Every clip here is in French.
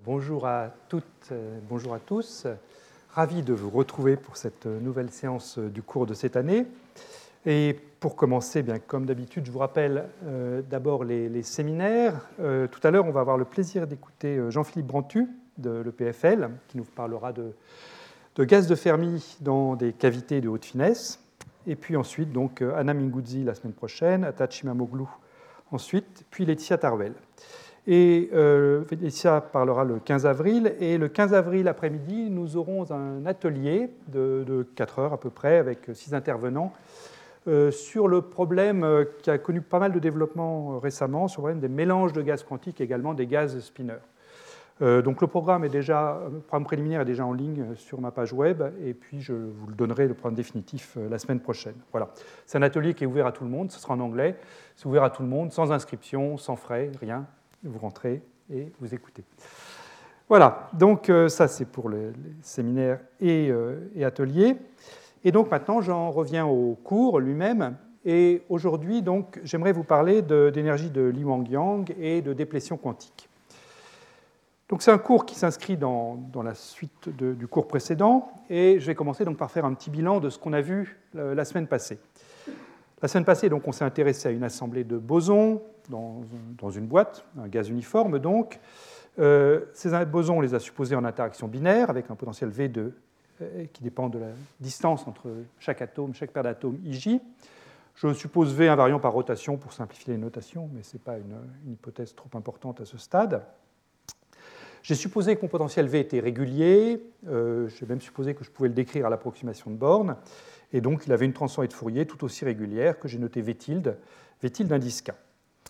Bonjour à toutes, bonjour à tous. Ravi de vous retrouver pour cette nouvelle séance du cours de cette année. Et pour commencer, bien, comme d'habitude, je vous rappelle d'abord les séminaires. Tout à l'heure, on va avoir le plaisir d'écouter Jean-Philippe Brantu de l'EPFL, qui nous parlera de gaz de Fermi dans des cavités de haute finesse. Et puis ensuite, donc, Anna Minguzzi la semaine prochaine, Atachi Mamoglu ensuite, puis Laetitia Tarwell. Et Laetitia parlera le 15 avril. Et le 15 avril après-midi, nous aurons un atelier de 4 heures à peu près, avec 6 intervenants, sur le problème qui a connu pas mal de développement récemment, sur le problème des mélanges de gaz quantiques et également des gaz spineurs. Donc le programme préliminaire est déjà en ligne sur ma page web, et puis je vous le donnerai, le programme définitif, la semaine prochaine. Voilà. C'est un atelier qui est ouvert à tout le monde, ce sera en anglais, c'est ouvert à tout le monde, sans inscription, sans frais, rien. Vous rentrez et vous écoutez. Voilà, donc ça c'est pour les séminaires et ateliers. Et donc maintenant j'en reviens au cours lui-même. Et aujourd'hui, donc, j'aimerais vous parler d'énergie de Li Wang-Yang et de déplétion quantique. Donc c'est un cours qui s'inscrit dans la suite du cours précédent, et je vais commencer donc par faire un petit bilan de ce qu'on a vu la semaine passée. La semaine passée, donc, on s'est intéressé à une assemblée de bosons dans une boîte, un gaz uniforme donc. Ces bosons, on les a supposés en interaction binaire avec un potentiel V2 qui dépend de la distance entre chaque atome, chaque paire d'atomes IJ. Je suppose V invariant par rotation pour simplifier les notations, mais ce n'est pas une hypothèse trop importante à ce stade. J'ai supposé que mon potentiel V était régulier, j'ai même supposé que je pouvais le décrire à l'approximation de Born, et donc il avait une transformée de Fourier tout aussi régulière que j'ai noté V tilde indice K.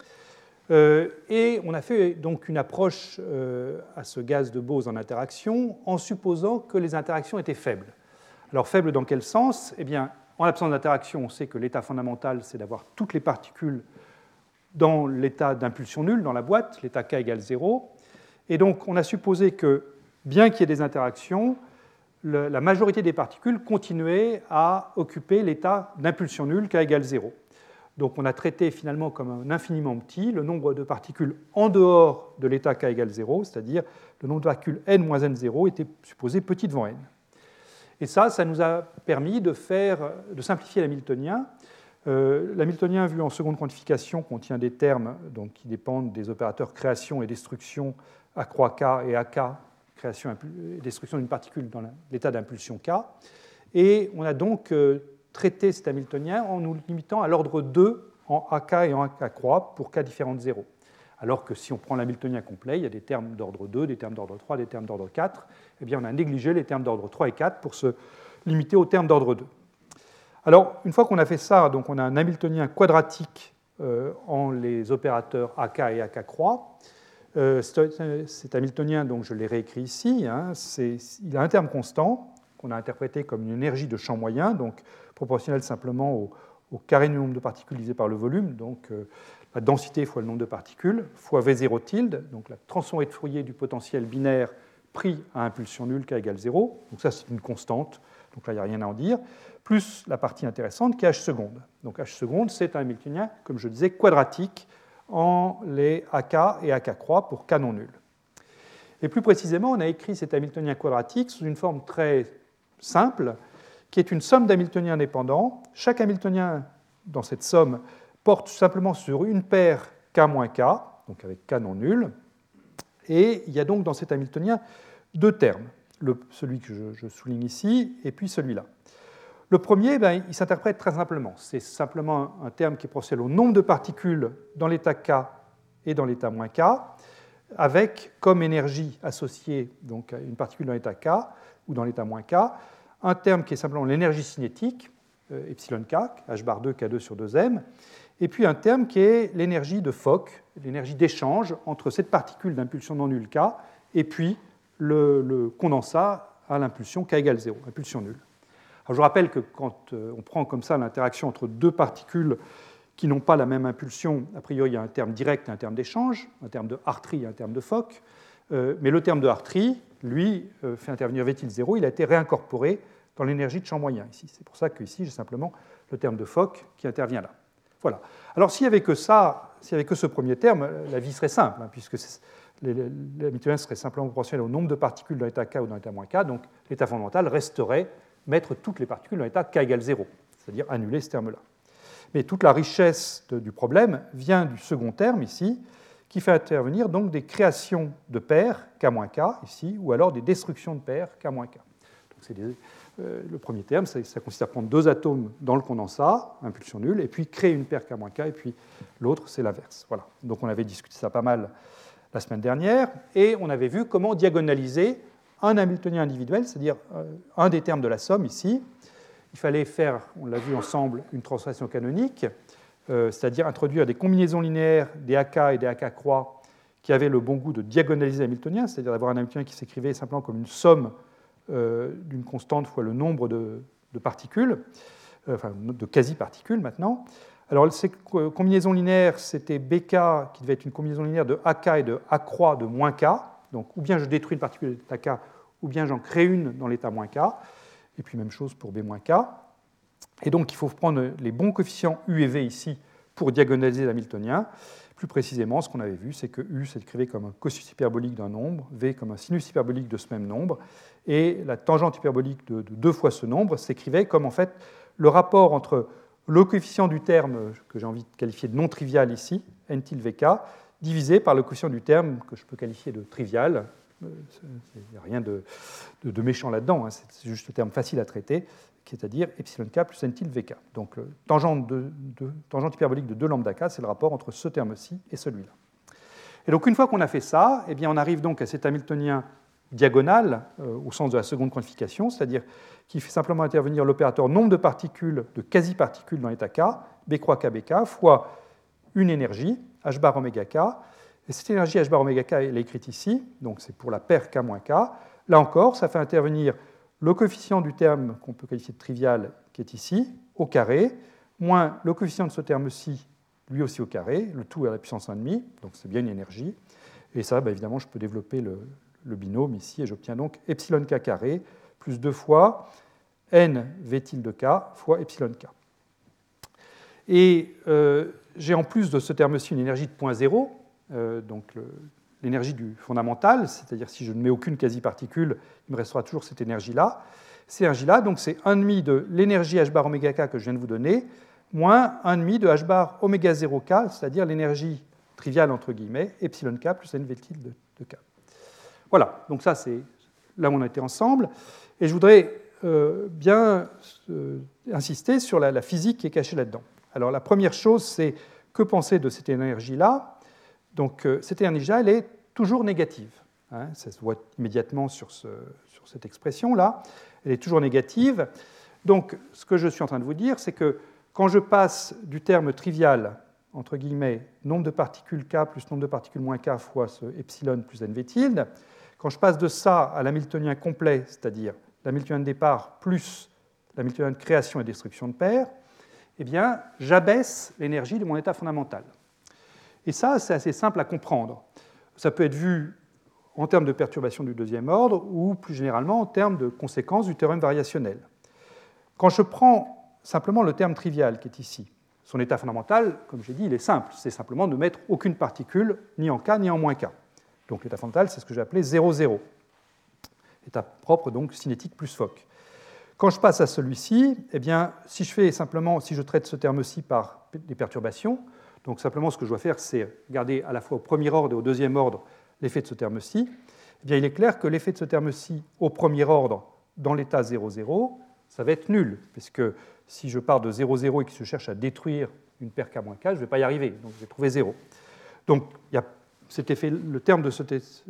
Et on a fait donc une approche à ce gaz de Bose en interaction en supposant que les interactions étaient faibles. Alors faibles dans quel sens ? Eh bien, en l'absence d'interaction, on sait que l'état fondamental, c'est d'avoir toutes les particules dans l'état d'impulsion nulle, dans la boîte, l'état K égale 0. Et donc, on a supposé que, bien qu'il y ait des interactions, la majorité des particules continuaient à occuper l'état d'impulsion nulle K égale 0. Donc, on a traité finalement comme un infiniment petit le nombre de particules en dehors de l'état K égale 0, c'est-à-dire le nombre de particules n moins n0 était supposé petit devant n. Et ça nous a permis de simplifier l'hamiltonien. L'hamiltonien, vu en seconde quantification, contient des termes donc, qui dépendent des opérateurs création et destruction A croix K et AK, création et destruction d'une particule dans l'état d'impulsion K. Et on a donc traité cet hamiltonien en nous limitant à l'ordre 2 en AK et en AK croix pour K différent de 0. Alors que si on prend l'hamiltonien complet, il y a des termes d'ordre 2, des termes d'ordre 3, des termes d'ordre 4. Eh bien, on a négligé les termes d'ordre 3 et 4 pour se limiter aux termes d'ordre 2. Alors, une fois qu'on a fait ça, donc on a un hamiltonien quadratique en les opérateurs AK et AK croix. Cet hamiltonien, donc, je l'ai réécrit ici, hein, il a un terme constant qu'on a interprété comme une énergie de champ moyen, donc proportionnelle simplement au carré du nombre de particules divisé par le volume, donc la densité fois le nombre de particules, fois V0 tilde, donc la transformée de Fourier du potentiel binaire pris à impulsion nulle K égale 0, donc ça c'est une constante, donc là il n'y a rien à en dire, plus la partie intéressante qui est H seconde. Donc H seconde, c'est un hamiltonien, comme je disais, quadratique en les AK et AK croix pour K non nul. Et plus précisément, on a écrit cet hamiltonien quadratique sous une forme très simple, qui est une somme d'hamiltoniens indépendants. Chaque hamiltonien dans cette somme porte simplement sur une paire K moins K, donc avec K non nul, et il y a donc dans cet hamiltonien deux termes, celui que je souligne ici, et puis celui-là. Le premier, il s'interprète très simplement. C'est simplement un terme qui est proportionnel au nombre de particules dans l'état K et dans l'état moins K, avec comme énergie associée donc, à une particule dans l'état K ou dans l'état moins K, un terme qui est simplement l'énergie cinétique, epsilon K, H bar 2, K2 sur 2M, et puis un terme qui est l'énergie de Fock, l'énergie d'échange entre cette particule d'impulsion non nulle K et puis le condensat à l'impulsion K égale 0, impulsion nulle. Alors je rappelle que quand on prend comme ça l'interaction entre deux particules qui n'ont pas la même impulsion, a priori il y a un terme direct et un terme d'échange, un terme de Hartree et un terme de Fock, mais le terme de Hartree, lui, fait intervenir V tilde 0, il a été réincorporé dans l'énergie de champ moyen ici. C'est pour ça qu'ici j'ai simplement le terme de Fock qui intervient là. Voilà. Alors s'il n'y avait que ça, s'il n'y avait que ce premier terme, la vie serait simple, hein, puisque L'Hamiltonien serait simplement proportionnel au nombre de particules dans l'état K ou dans l'état -K, donc l'état fondamental resterait mettre toutes les particules dans l'état K égale 0, c'est-à-dire annuler ce terme-là. Mais toute la richesse du problème vient du second terme ici, qui fait intervenir donc des créations de paires K-K ici, ou alors des destructions de paires K-K. Donc le premier terme, ça consiste à prendre deux atomes dans le condensat, impulsion nulle, et puis créer une paire K-K, et puis l'autre, c'est l'inverse. Voilà. Donc on avait discuté ça pas mal la semaine dernière, et on avait vu comment diagonaliser un Hamiltonien individuel, c'est-à-dire un des termes de la somme ici. Il fallait faire, on l'a vu ensemble, une transformation canonique, c'est-à-dire introduire des combinaisons linéaires des AK et des AK croix qui avaient le bon goût de diagonaliser l'Hamiltonien, c'est-à-dire d'avoir un Hamiltonien qui s'écrivait simplement comme une somme d'une constante fois le nombre de particules, enfin de quasi-particules maintenant. Alors ces combinaisons linéaires, c'était BK qui devait être une combinaison linéaire de AK et de A croix de moins K, donc ou bien je détruis une particule de l'état K, ou bien j'en crée une dans l'état moins K, et puis même chose pour B-K. Et donc il faut prendre les bons coefficients U et V ici pour diagonaliser l'hamiltonien. Plus précisément, ce qu'on avait vu, c'est que U s'écrivait comme un cosinus hyperbolique d'un nombre, V comme un sinus hyperbolique de ce même nombre, et la tangente hyperbolique de deux fois ce nombre s'écrivait comme en fait le rapport entre le coefficient du terme que j'ai envie de qualifier de non trivial ici, n tilde Vk, divisé par le coefficient du terme que je peux qualifier de trivial. Il n'y a rien de méchant là-dedans, hein, c'est juste un terme facile à traiter, c'est-à-dire epsilon k plus n tilde Vk. Donc tangente hyperbolique de 2 lambda k, c'est le rapport entre ce terme-ci et celui-là. Et donc une fois qu'on a fait ça, eh bien, on arrive donc à cet Hamiltonien diagonal au sens de la seconde quantification, c'est-à-dire qui fait simplement intervenir l'opérateur nombre de particules, de quasi-particules dans l'état K, B croix K BK, fois une énergie, H bar oméga K. Et cette énergie H bar oméga K, elle est écrite ici, donc c'est pour la paire K moins K. Là encore, ça fait intervenir le coefficient du terme qu'on peut qualifier de trivial, qui est ici, au carré, moins le coefficient de ce terme-ci, lui aussi au carré, le tout à la puissance 1,5, donc c'est bien une énergie. Et ça, évidemment, je peux développer le binôme ici, et j'obtiens donc epsilon k carré plus 2 fois n v tilde k fois epsilon k. Et j'ai en plus de ce terme-ci une énergie de point 0, donc l'énergie du fondamental, c'est-à-dire si je ne mets aucune quasi-particule, il me restera toujours cette énergie-là. Cette énergie-là, donc c'est 1,5 de l'énergie h bar oméga k que je viens de vous donner, moins 1,5 de h bar oméga 0 k, c'est-à-dire l'énergie triviale entre guillemets, epsilon k plus n v tilde de k. Voilà, donc ça c'est là où on a été ensemble. Et je voudrais bien insister sur la physique qui est cachée là-dedans. Alors la première chose, c'est que penser de cette énergie-là. Donc cette énergie-là, elle est toujours négative. Hein, ça se voit immédiatement sur cette expression-là. Elle est toujours négative. Donc ce que je suis en train de vous dire, c'est que quand je passe du terme trivial, entre guillemets, nombre de particules K plus nombre de particules moins K fois ce epsilon plus nv tilde, quand je passe de ça à l'hamiltonien complet, c'est-à-dire l'hamiltonien de départ plus l'hamiltonien de création et destruction de paires, eh bien, j'abaisse l'énergie de mon état fondamental. Et ça, c'est assez simple à comprendre. Ça peut être vu en termes de perturbation du deuxième ordre ou plus généralement en termes de conséquences du théorème variationnel. Quand je prends simplement le terme trivial qui est ici, son état fondamental, comme j'ai dit, il est simple. C'est simplement de mettre aucune particule, ni en K, ni en moins K. Donc l'état fondamental, c'est ce que j'ai appelé 0,0. État propre, donc cinétique plus Fock. Quand je passe à celui-ci, eh bien, si je traite ce terme-ci par des perturbations, donc simplement ce que je dois faire, c'est regarder à la fois au premier ordre et au deuxième ordre l'effet de ce terme-ci, eh bien, il est clair que l'effet de ce terme-ci au premier ordre dans l'état 0,0, ça va être nul, puisque si je pars de 0,0 et que je cherche à détruire une paire K-K, je ne vais pas y arriver, donc je vais trouver 0. Donc il y a cet effet, le terme de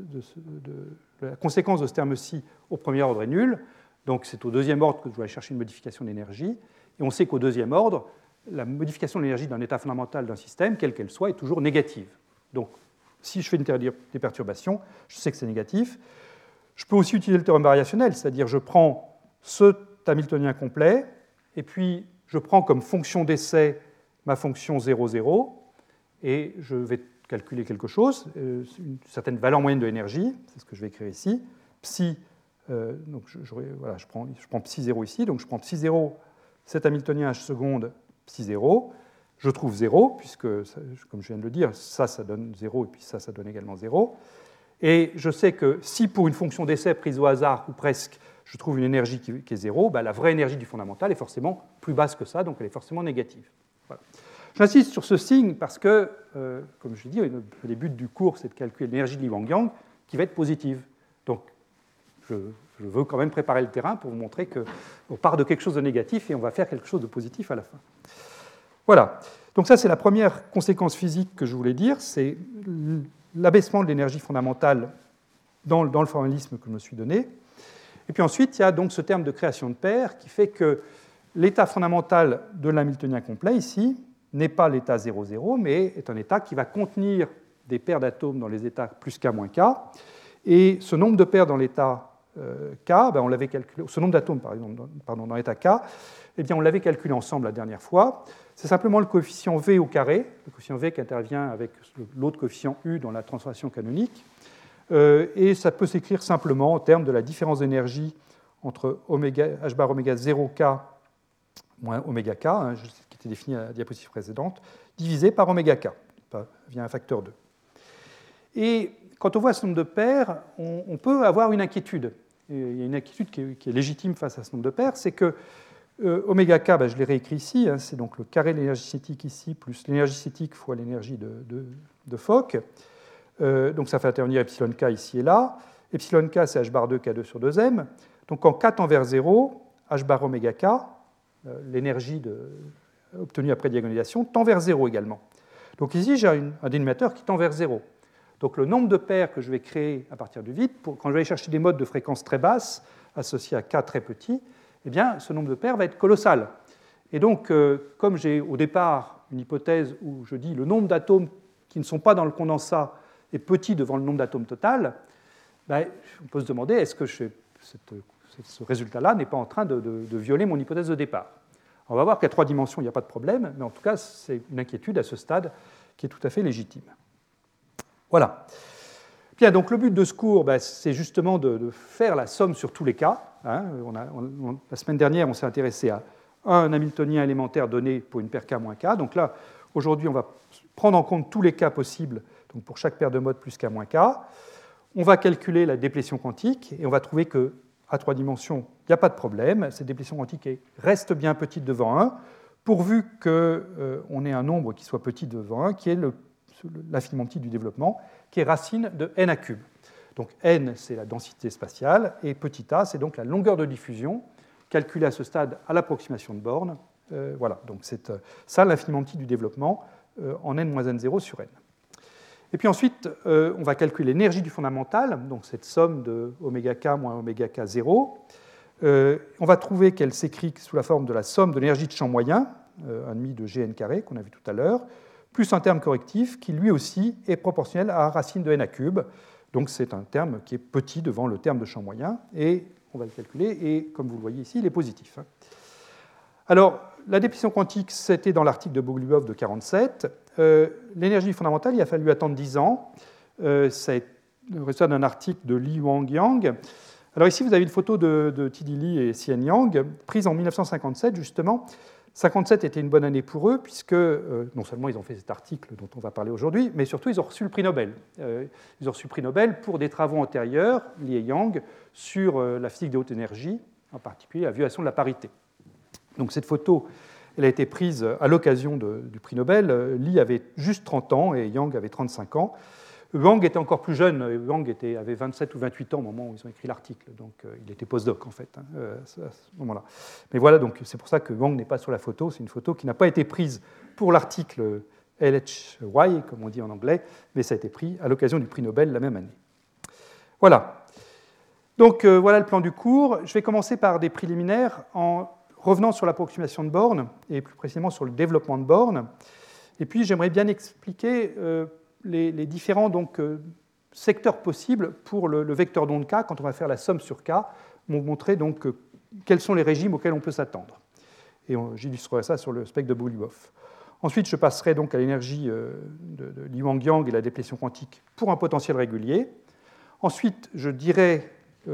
la conséquence de ce terme-ci au premier ordre est nul, donc c'est au deuxième ordre que je dois aller chercher une modification d'énergie, et on sait qu'au deuxième ordre, la modification de l'énergie d'un état fondamental d'un système, quelle qu'elle soit, est toujours négative. Donc si je fais des perturbations, je sais que c'est négatif. Je peux aussi utiliser le théorème variationnel, c'est-à-dire je prends ce hamiltonien complet, et puis je prends comme fonction d'essai ma fonction 0,0, et je vais calculer quelque chose, une certaine valeur moyenne de l'énergie, c'est ce que je vais écrire ici, psi, donc je prends psi 0 ici, donc je prends psi 0, cet hamiltonien h seconde, psi 0, je trouve 0, puisque, comme je viens de le dire, ça donne 0, et puis ça donne également 0. Et je sais que si pour une fonction d'essai prise au hasard, ou presque, je trouve une énergie qui est zéro, la vraie énergie du fondamental est forcément plus basse que ça, donc elle est forcément négative. Voilà. J'insiste sur ce signe parce que, comme je l'ai dit, le but du cours, c'est de calculer l'énergie de Li Wang-Yang qui va être positive. Donc, je veux quand même préparer le terrain pour vous montrer qu'on part de quelque chose de négatif et on va faire quelque chose de positif à la fin. Voilà. Donc ça, c'est la première conséquence physique que je voulais dire, c'est l'abaissement de l'énergie fondamentale dans le formalisme que je me suis donné. Et puis ensuite, il y a donc ce terme de création de paires qui fait que l'état fondamental de l'hamiltonien complet, ici, n'est pas l'état 0,0, mais est un état qui va contenir des paires d'atomes dans les états plus K moins K. Et ce nombre de paires dans l'état K, on l'avait calculé, ce nombre d'atomes dans l'état K, eh bien, on l'avait calculé ensemble la dernière fois. C'est simplement le coefficient V au carré, le coefficient V qui intervient avec l'autre coefficient U dans la transformation canonique. Et ça peut s'écrire simplement en termes de la différence d'énergie entre h bar oméga 0K moins oméga K, qui était défini à la diapositive précédente, divisé par oméga K, via un facteur 2. Et quand on voit ce nombre de paires, on peut avoir une inquiétude. Et il y a une inquiétude qui est légitime face à ce nombre de paires, c'est que oméga K, je l'ai réécrit ici, c'est donc le carré de l'énergie cinétique ici, plus l'énergie cinétique fois l'énergie de Fock. Donc ça fait intervenir epsilon K ici et là. Epsilon K, c'est h bar 2 K2 sur 2m. Donc quand K tend vers 0, h bar oméga K, l'énergie obtenue après diagonalisation, tend vers 0 également. Donc ici, j'ai un dénominateur qui tend vers 0. Donc le nombre de paires que je vais créer à partir du vide, quand je vais aller chercher des modes de fréquence très basses, associés à K très petit, eh bien, ce nombre de paires va être colossal. Et donc, comme j'ai au départ une hypothèse où je dis le nombre d'atomes qui ne sont pas dans le condensat est petit devant le nombre d'atomes total, on peut se demander est-ce que ce résultat-là n'est pas en train de violer mon hypothèse de départ. On va voir qu'à 3 dimensions, il n'y a pas de problème, mais en tout cas, c'est une inquiétude à ce stade qui est tout à fait légitime. Voilà. Bien, donc le but de ce cours, c'est justement de faire la somme sur tous les cas. La semaine dernière, on s'est intéressé à un hamiltonien élémentaire donné pour une paire K moins K. Donc là, aujourd'hui, on va prendre en compte tous les cas possibles, donc pour chaque paire de modes plus K moins K. On va calculer la déplétion quantique et on va trouver qu'à 3 dimensions, il n'y a pas de problème. Cette déplétion quantique reste bien petite devant 1, pourvu qu'on ait un nombre qui soit petit devant 1, qui est l'infiniment petit du développement, qui est racine de n à cube. Donc n, c'est la densité spatiale, et petit a, c'est donc la longueur de diffusion, calculée à ce stade à l'approximation de borne. Voilà, donc c'est ça l'infiniment petit du développement en n-n0 sur n. Et puis ensuite, on va calculer l'énergie du fondamental, donc cette somme de oméga k moins oméga k 0. On va trouver qu'elle s'écrit sous la forme de la somme de l'énergie de champ moyen, 1,5 de gn carré, qu'on a vu tout à l'heure, plus un terme correctif qui lui aussi est proportionnel à racine de n à cube. Donc c'est un terme qui est petit devant le terme de champ moyen, et on va le calculer, et comme vous le voyez ici, il est positif. Alors, la déplétion quantique, c'était dans l'article de Bogoliubov de 1947. L'énergie fondamentale, il a fallu attendre 10 ans. C'est le résultat d'un article de Li Wang-Yang. Alors ici, vous avez une photo de T.D. Lee et Hsien Yang, prise en 1957, justement. 1957 était une bonne année pour eux, puisque non seulement ils ont fait cet article dont on va parler aujourd'hui, mais surtout ils ont reçu le prix Nobel. Ils ont reçu le prix Nobel pour des travaux antérieurs, Li et Yang, sur la physique des hautes énergies, en particulier la violation de la parité. Donc cette photo, elle a été prise à l'occasion du prix Nobel. Li avait juste 30 ans et Yang avait 35 ans. Wang était encore plus jeune. Wang avait 27 ou 28 ans au moment où ils ont écrit l'article. Donc il était postdoc en fait, à ce moment-là. Mais voilà, donc c'est pour ça que Wang n'est pas sur la photo. C'est une photo qui n'a pas été prise pour l'article LHY, comme on dit en anglais, mais ça a été pris à l'occasion du prix Nobel la même année. Voilà. Donc voilà le plan du cours. Je vais commencer par des préliminaires en revenant sur l'approximation de bornes, et plus précisément sur le développement de bornes. Et puis j'aimerais bien expliquer les différents secteurs possibles pour le vecteur d'onde K, quand on va faire la somme sur K, montrer donc quels sont les régimes auxquels on peut s'attendre. Et j'illustrerai ça sur le spectre de Bogoliubov. Ensuite, je passerai donc à l'énergie de Li Wang-Yang et la déplétion quantique pour un potentiel régulier. Ensuite, je dirai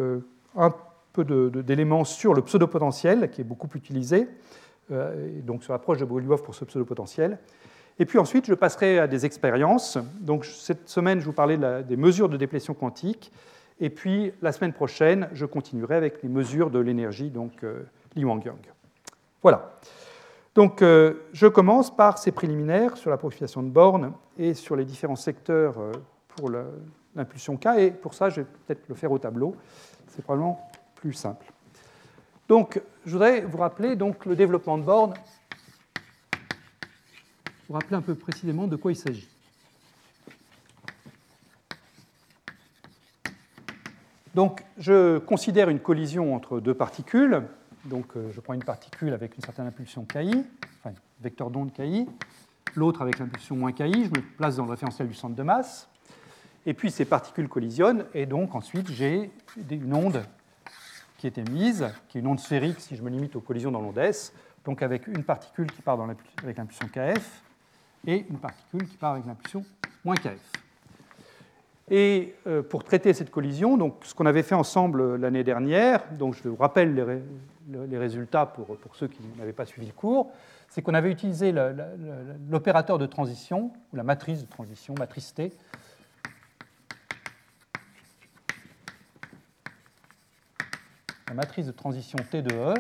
un peu d'éléments sur le pseudopotentiel, qui est beaucoup utilisé, donc sur l'approche de Bogoliubov pour ce pseudopotentiel. Et puis ensuite, je passerai à des expériences. Donc cette semaine, je vous parlais des mesures de déplétion quantique. Et puis la semaine prochaine, je continuerai avec les mesures de l'énergie, donc Lee Wang-Yang. Voilà. Donc je commence par ces préliminaires sur la purification de bornes et sur les différents secteurs pour l'impulsion K. Et pour ça, je vais peut-être le faire au tableau. C'est probablement plus simple. Donc je voudrais vous rappeler donc, le développement de bornes. Vous rappeler un peu précisément de quoi il s'agit. Donc, je considère une collision entre deux particules. Donc, je prends une particule avec une certaine impulsion KI, enfin, un vecteur d'onde KI, l'autre avec l'impulsion moins KI. Je me place dans le référentiel du centre de masse. Et puis, ces particules collisionnent. Et donc, ensuite, j'ai une onde qui est émise, qui est une onde sphérique si je me limite aux collisions dans l'onde S. Donc, avec une particule qui part avec l'impulsion KF et une particule qui part avec l'impulsion moins KF. Et pour traiter cette collision, donc, ce qu'on avait fait ensemble l'année dernière, donc je vous rappelle les résultats pour ceux qui n'avaient pas suivi le cours, c'est qu'on avait utilisé l'opérateur de transition, ou la matrice de transition, matrice T, la matrice de transition T de E,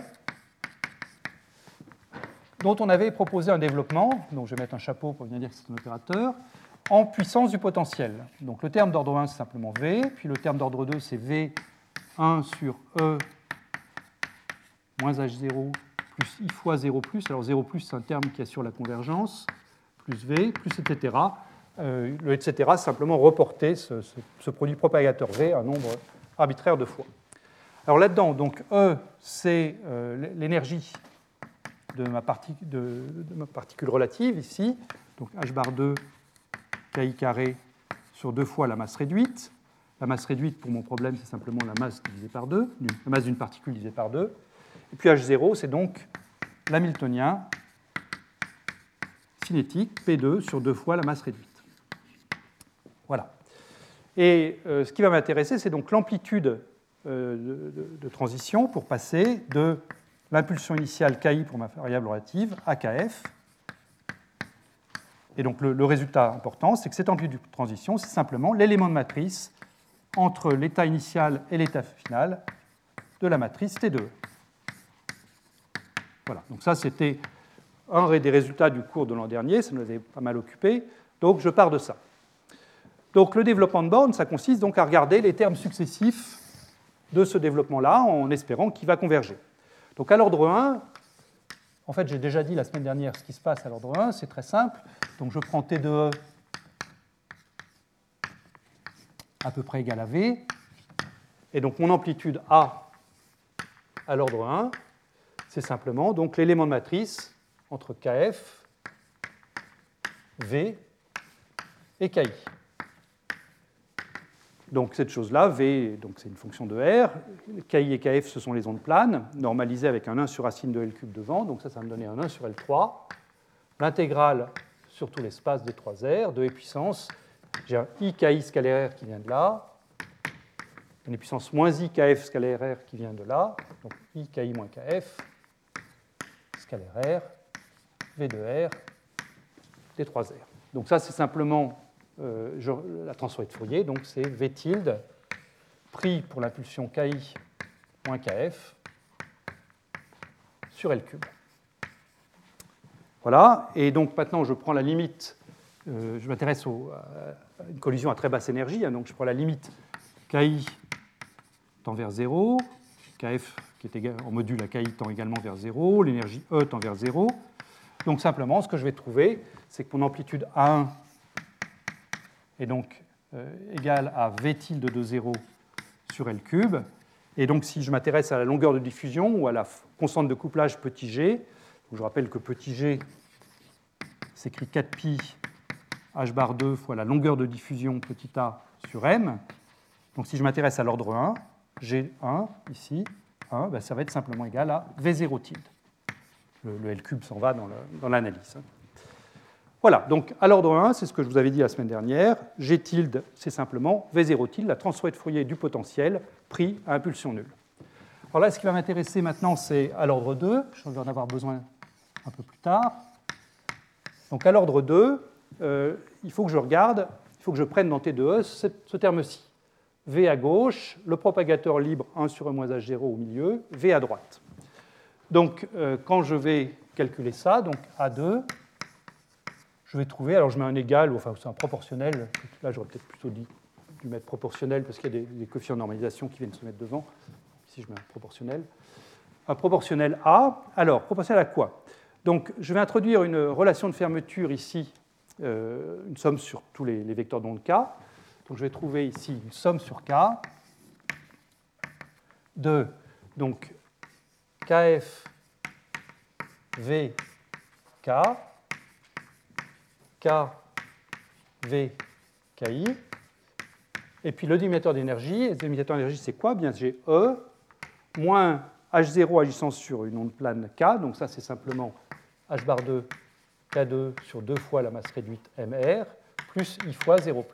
dont on avait proposé un développement, donc je vais mettre un chapeau pour bien dire que c'est un opérateur, en puissance du potentiel. Donc le terme d'ordre 1, c'est simplement V, puis le terme d'ordre 2, c'est V1 sur E moins H0 plus I fois 0 plus. Alors 0 plus, c'est un terme qui assure la convergence, plus V, plus etc. Le etc, c'est simplement reporter ce produit propagateur V un nombre arbitraire de fois. Alors là-dedans, donc E, c'est l'énergie de ma particule relative ici, donc H bar 2 KI carré sur 2 fois la masse réduite. La masse réduite, pour mon problème, c'est simplement la masse divisée par 2, la masse d'une particule divisée par 2. Et puis H0, c'est donc l'hamiltonien cinétique, P2, sur 2 fois la masse réduite. Voilà. Et ce qui va m'intéresser, c'est donc l'amplitude de transition pour passer de l'impulsion initiale KI pour ma variable relative à KF. Et donc le résultat important, c'est que cette amplitude de transition, c'est simplement l'élément de matrice entre l'état initial et l'état final de la matrice T2. Voilà, donc ça c'était un des résultats du cours de l'an dernier, ça nous avait pas mal occupé, donc je pars de ça. Donc le développement de borne, ça consiste donc à regarder les termes successifs de ce développement-là en espérant qu'il va converger. Donc à l'ordre 1, en fait, j'ai déjà dit la semaine dernière ce qui se passe à l'ordre 1, c'est très simple. Donc je prends T de E à peu près égal à V. Et donc mon amplitude A à l'ordre 1, c'est simplement donc l'élément de matrice entre KF, V et KI. Donc cette chose-là, V, donc c'est une fonction de R. KI et KF, ce sont les ondes planes, normalisées avec un 1 sur racine de L cube devant. Donc ça va me donner un 1 sur L3. L'intégrale sur tout l'espace des 3 R, 2 et puissance. J'ai un IKI scalaire R qui vient de là. Une puissance moins IKF scalaire R qui vient de là. Donc IKI moins KF scalaire R, V de R, des 3 R. Donc ça, c'est simplement la transformée de Fourier, donc c'est V tilde pris pour l'impulsion KI moins KF sur L cube. Voilà, et donc maintenant je prends la limite, je m'intéresse à une collision à très basse énergie, hein, donc je prends la limite KI tend vers 0, KF qui est égal, en module à KI tend également vers 0, l'énergie E tend vers 0. Donc simplement, ce que je vais trouver, c'est que mon amplitude A1 est donc égale à V tilde de 0 sur L cube. Et donc si je m'intéresse à la longueur de diffusion ou à la constante de couplage petit g, je rappelle que petit g s'écrit 4pi h bar 2 fois la longueur de diffusion petit a sur m. Donc si je m'intéresse à l'ordre 1, G1 ici, 1, ben ça va être simplement égal à V0 tilde. Le L cube s'en va dans l'analyse. Voilà, donc à l'ordre 1, c'est ce que je vous avais dit la semaine dernière. G tilde, c'est simplement V0 tilde, la transformée de Fourier du potentiel pris à impulsion nulle. Alors là, ce qui va m'intéresser maintenant, c'est à l'ordre 2. Je vais en avoir besoin un peu plus tard. Donc à l'ordre 2, il faut que je regarde, il faut que je prenne dans T2E ce terme-ci. V à gauche, le propagateur libre 1 sur E moins H0 au milieu, V à droite. Donc quand je vais calculer ça, donc A2, je vais trouver, alors je mets un égal, enfin c'est un proportionnel, là j'aurais peut-être plutôt dû mettre proportionnel parce qu'il y a des coefficients de normalisation qui viennent se mettre devant. Ici je mets un proportionnel. Un proportionnel A, alors proportionnel à quoi? Donc je vais introduire une relation de fermeture ici, une somme sur tous les vecteurs d'onde K. Donc je vais trouver ici une somme sur K de donc KF V K, K V KI, et puis le dénominateur d'énergie. Et le dénominateur d'énergie, c'est quoi? Bien, j'ai E moins H0 agissant sur une onde plane K, donc ça c'est simplement H bar 2 K2 sur 2 fois la masse réduite MR, plus I fois 0+.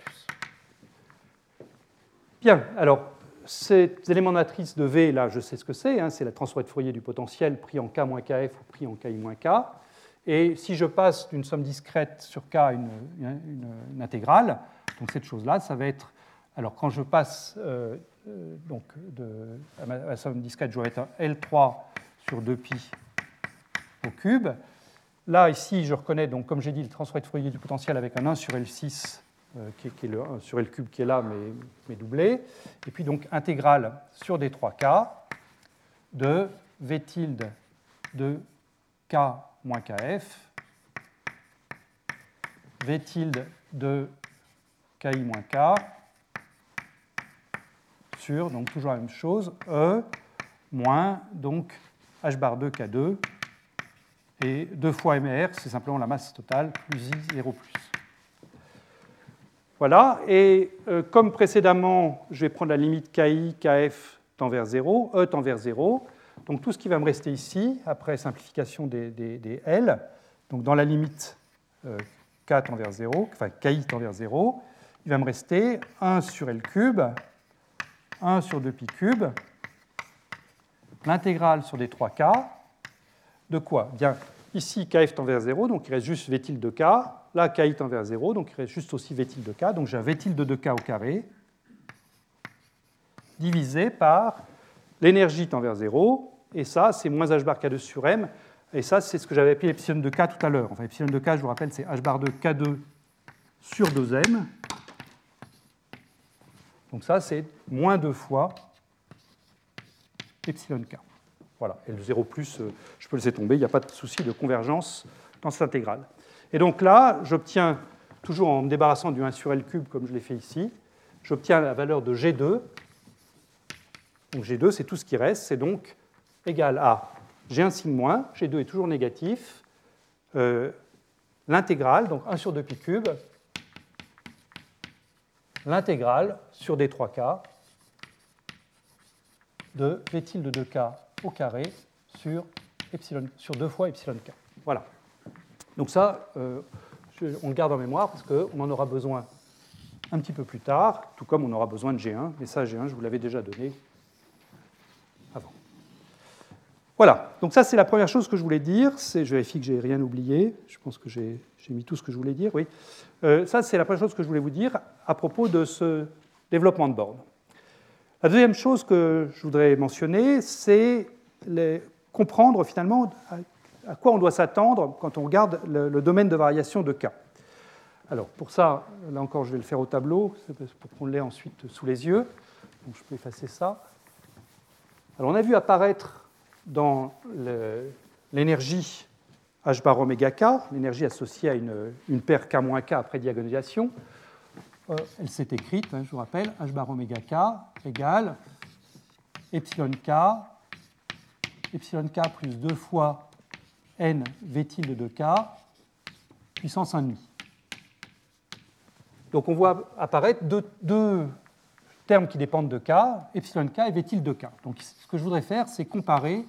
Bien, alors ces éléments de matrice de V, là je sais ce que c'est, hein, c'est la transformée de Fourier du potentiel pris en K moins KF ou pris en KI moins K. Et si je passe d'une somme discrète sur K à une intégrale, donc cette chose-là, ça va être, alors quand je passe donc à ma somme discrète, j'aurai un L3 sur 2pi au cube. Là, ici, je reconnais, donc, comme j'ai dit, le transfert de Fourier du potentiel avec un 1 sur L6, qui est le 1 sur L cube qui est là, mais doublé. Et puis, donc, intégrale sur des 3K de V tilde de K moins KF, V tilde de KI moins K, sur, donc toujours la même chose, E moins donc H bar 2 K2, et 2 fois MR, c'est simplement la masse totale, plus I 0+. Voilà, et comme précédemment, je vais prendre la limite KI, KF tend vers 0, E tend vers 0. Donc tout ce qui va me rester ici, après simplification des L, donc dans la limite K tend vers 0, enfin KI tend vers 0, il va me rester 1 sur L cube, 1 sur 2pi cube, l'intégrale sur des 3K, de quoi? Bien, ici, KF tend vers 0, donc il reste juste V tilde de K. Là, KI tend vers 0, donc il reste juste aussi V tilde de K. Donc j'ai un V tilde de K au carré, divisé par l'énergie tend vers 0, et ça, c'est moins H bar K2 sur M, et ça, c'est ce que j'avais appelé epsilon de K tout à l'heure. Enfin, epsilon de K, je vous rappelle, c'est H bar 2 K2 sur 2M. Donc ça, c'est moins 2 fois epsilon K. Voilà, et le 0+, je peux le laisser tomber, il n'y a pas de souci de convergence dans cette intégrale. Et donc là, j'obtiens, toujours en me débarrassant du 1 sur L cube, comme je l'ai fait ici, j'obtiens la valeur de G2. Donc G2, c'est tout ce qui reste, c'est donc égal à, j'ai un signe moins, G2 est toujours négatif, l'intégrale, donc 1 sur 2pi cube, l'intégrale sur des 3K de V tilde de K au carré sur 2 fois epsilon K. Voilà. Donc ça, on le garde en mémoire parce qu'on en aura besoin un petit peu plus tard, tout comme on aura besoin de G1, mais ça, G1, je vous l'avais déjà donné avant. Voilà, donc ça, c'est la première chose que je voulais dire. Je vérifie que je n'ai rien oublié. Je pense que j'ai mis tout ce que je voulais dire, oui. Ça, c'est la première chose que je voulais vous dire à propos de ce développement de borne. La deuxième chose que je voudrais mentionner, c'est comprendre finalement à quoi on doit s'attendre quand on regarde le domaine de variation de K. Alors pour ça, là encore, je vais le faire au tableau pour qu'on l'ait ensuite sous les yeux. Donc je peux effacer ça. Alors on a vu apparaître dans l'énergie H bar oméga K, l'énergie associée à une paire K-K après diagonalisation. Elle s'est écrite, je vous rappelle, H bar oméga K égale epsilon K plus 2 fois N V tilde de K puissance 1,5. Donc on voit apparaître deux termes qui dépendent de K, epsilon K et V tilde de K. Donc ce que je voudrais faire, c'est comparer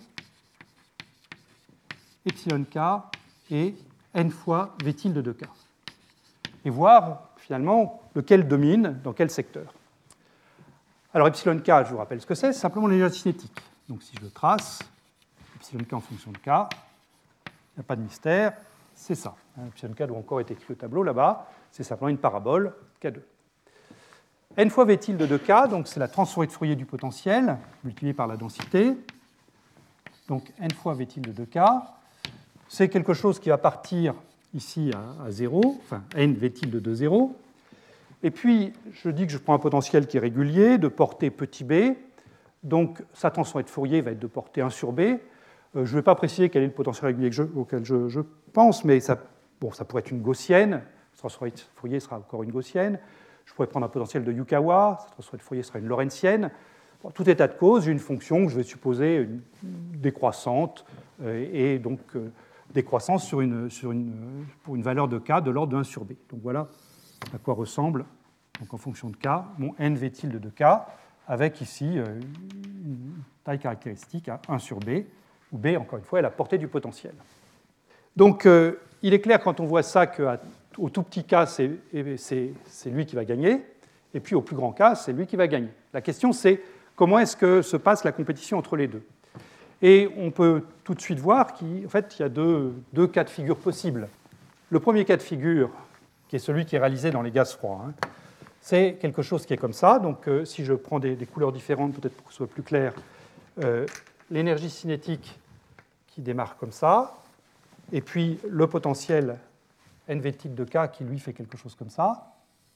epsilon K et N fois V tilde de K. Et voir finalement lequel domine dans quel secteur. Alors epsilon K, je vous rappelle ce que c'est simplement l'énergie cinétique. Donc si je le trace, epsilon K en fonction de K, il n'y a pas de mystère, c'est ça. Epsilon k doit encore être écrit au tableau là-bas. C'est simplement une parabole K2. N fois V tilde de K, donc c'est la transformée de Fourier du potentiel, multipliée par la densité. Donc N fois V tilde de K, c'est quelque chose qui va partir ici à 0, enfin N V tilde de 0. Et puis, je dis que je prends un potentiel qui est régulier, de portée petit b, donc sa transformée de Fourier va être de portée 1 sur b. Je ne vais pas préciser quel est le potentiel régulier auquel je pense, mais ça pourrait être une gaussienne, la transformée de Fourier sera encore une gaussienne. Je pourrais prendre un potentiel de Yukawa, sa transformée de Fourier sera une lorentzienne. En tout état de cause, j'ai une fonction que je vais supposer décroissante, et donc décroissance pour une valeur de k de l'ordre de 1 sur b. Donc voilà à quoi ressemble, donc en fonction de k, mon n v tilde de k, avec ici une taille caractéristique à 1 sur b, où b, encore une fois, est la portée du potentiel. Donc il est clair quand on voit ça qu'au tout petit k, c'est lui qui va gagner, et puis au plus grand k, c'est lui qui va gagner. La question, c'est comment est-ce que se passe la compétition entre les deux. Et on peut tout de suite voir qu'en fait, il y a deux cas de figure possibles. Le premier cas de figure, qui est celui qui est réalisé dans les gaz froids, c'est quelque chose qui est comme ça. Donc si je prends des couleurs différentes, peut-être pour que ce soit plus clair, l'énergie cinétique qui démarre comme ça, et puis le potentiel NV tilde de K qui lui fait quelque chose comme ça.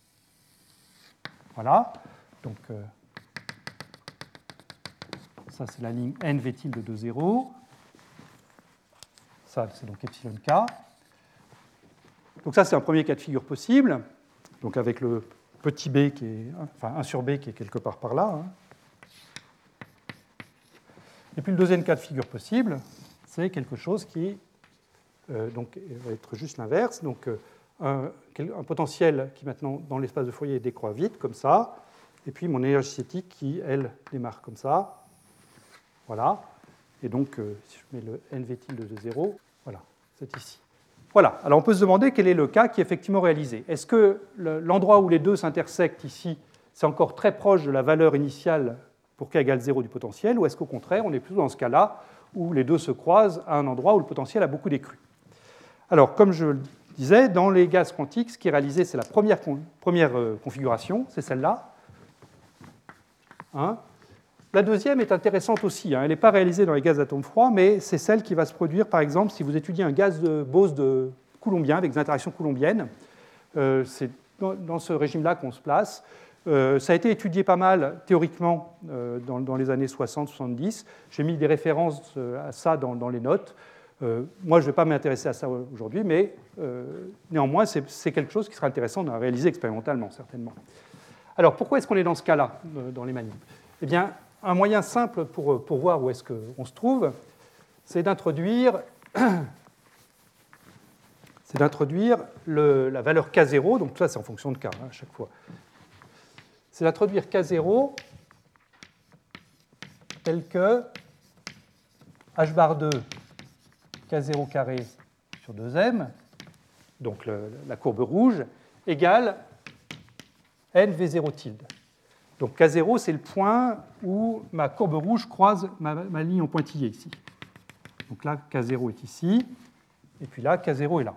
Voilà. Donc ça c'est la ligne NV tilde de 0. Ça c'est donc epsilon K. Donc ça c'est un premier cas de figure possible, donc avec le petit b qui est, enfin 1 sur b qui est quelque part par là. Et puis le deuxième cas de figure possible, c'est quelque chose qui donc, va être juste l'inverse. Donc un potentiel qui maintenant dans l'espace de Fourier décroît vite, comme ça, et puis mon énergie cinétique qui, elle, démarre comme ça. Voilà. Et donc, si je mets le NV tilde de 0, voilà, c'est ici. Voilà. Alors on peut se demander quel est le cas qui est effectivement réalisé. Est-ce que l'endroit où les deux s'intersectent ici, c'est encore très proche de la valeur initiale pour k égale 0 du potentiel, ou est-ce qu'au contraire, on est plutôt dans ce cas-là où les deux se croisent à un endroit où le potentiel a beaucoup décru? Alors, comme je le disais, dans les gaz quantiques, ce qui est réalisé, c'est la première configuration, c'est celle-là. La deuxième est intéressante aussi. Elle n'est pas réalisée dans les gaz d'atomes froids, mais c'est celle qui va se produire, par exemple, si vous étudiez un gaz de Bose de coulombien avec des interactions coulombiennes. C'est dans ce régime-là qu'on se place. Ça a été étudié pas mal théoriquement dans les années 60-70. J'ai mis des références à ça dans les notes. Moi, je ne vais pas m'intéresser à ça aujourd'hui, mais néanmoins, c'est quelque chose qui sera intéressant à réaliser expérimentalement, certainement. Alors, pourquoi est-ce qu'on est dans ce cas-là, dans les manips? Eh bien, un moyen simple pour voir où est-ce qu'on se trouve, c'est d'introduire la valeur K0, donc tout ça c'est en fonction de K à chaque fois. C'est d'introduire K0 tel que h bar 2 K0 carré sur 2m, donc la courbe rouge, égale NV0 tilde. Donc K0, c'est le point où ma courbe rouge croise ma ligne en pointillé ici. Donc là, K0 est ici, et puis là, K0 est là.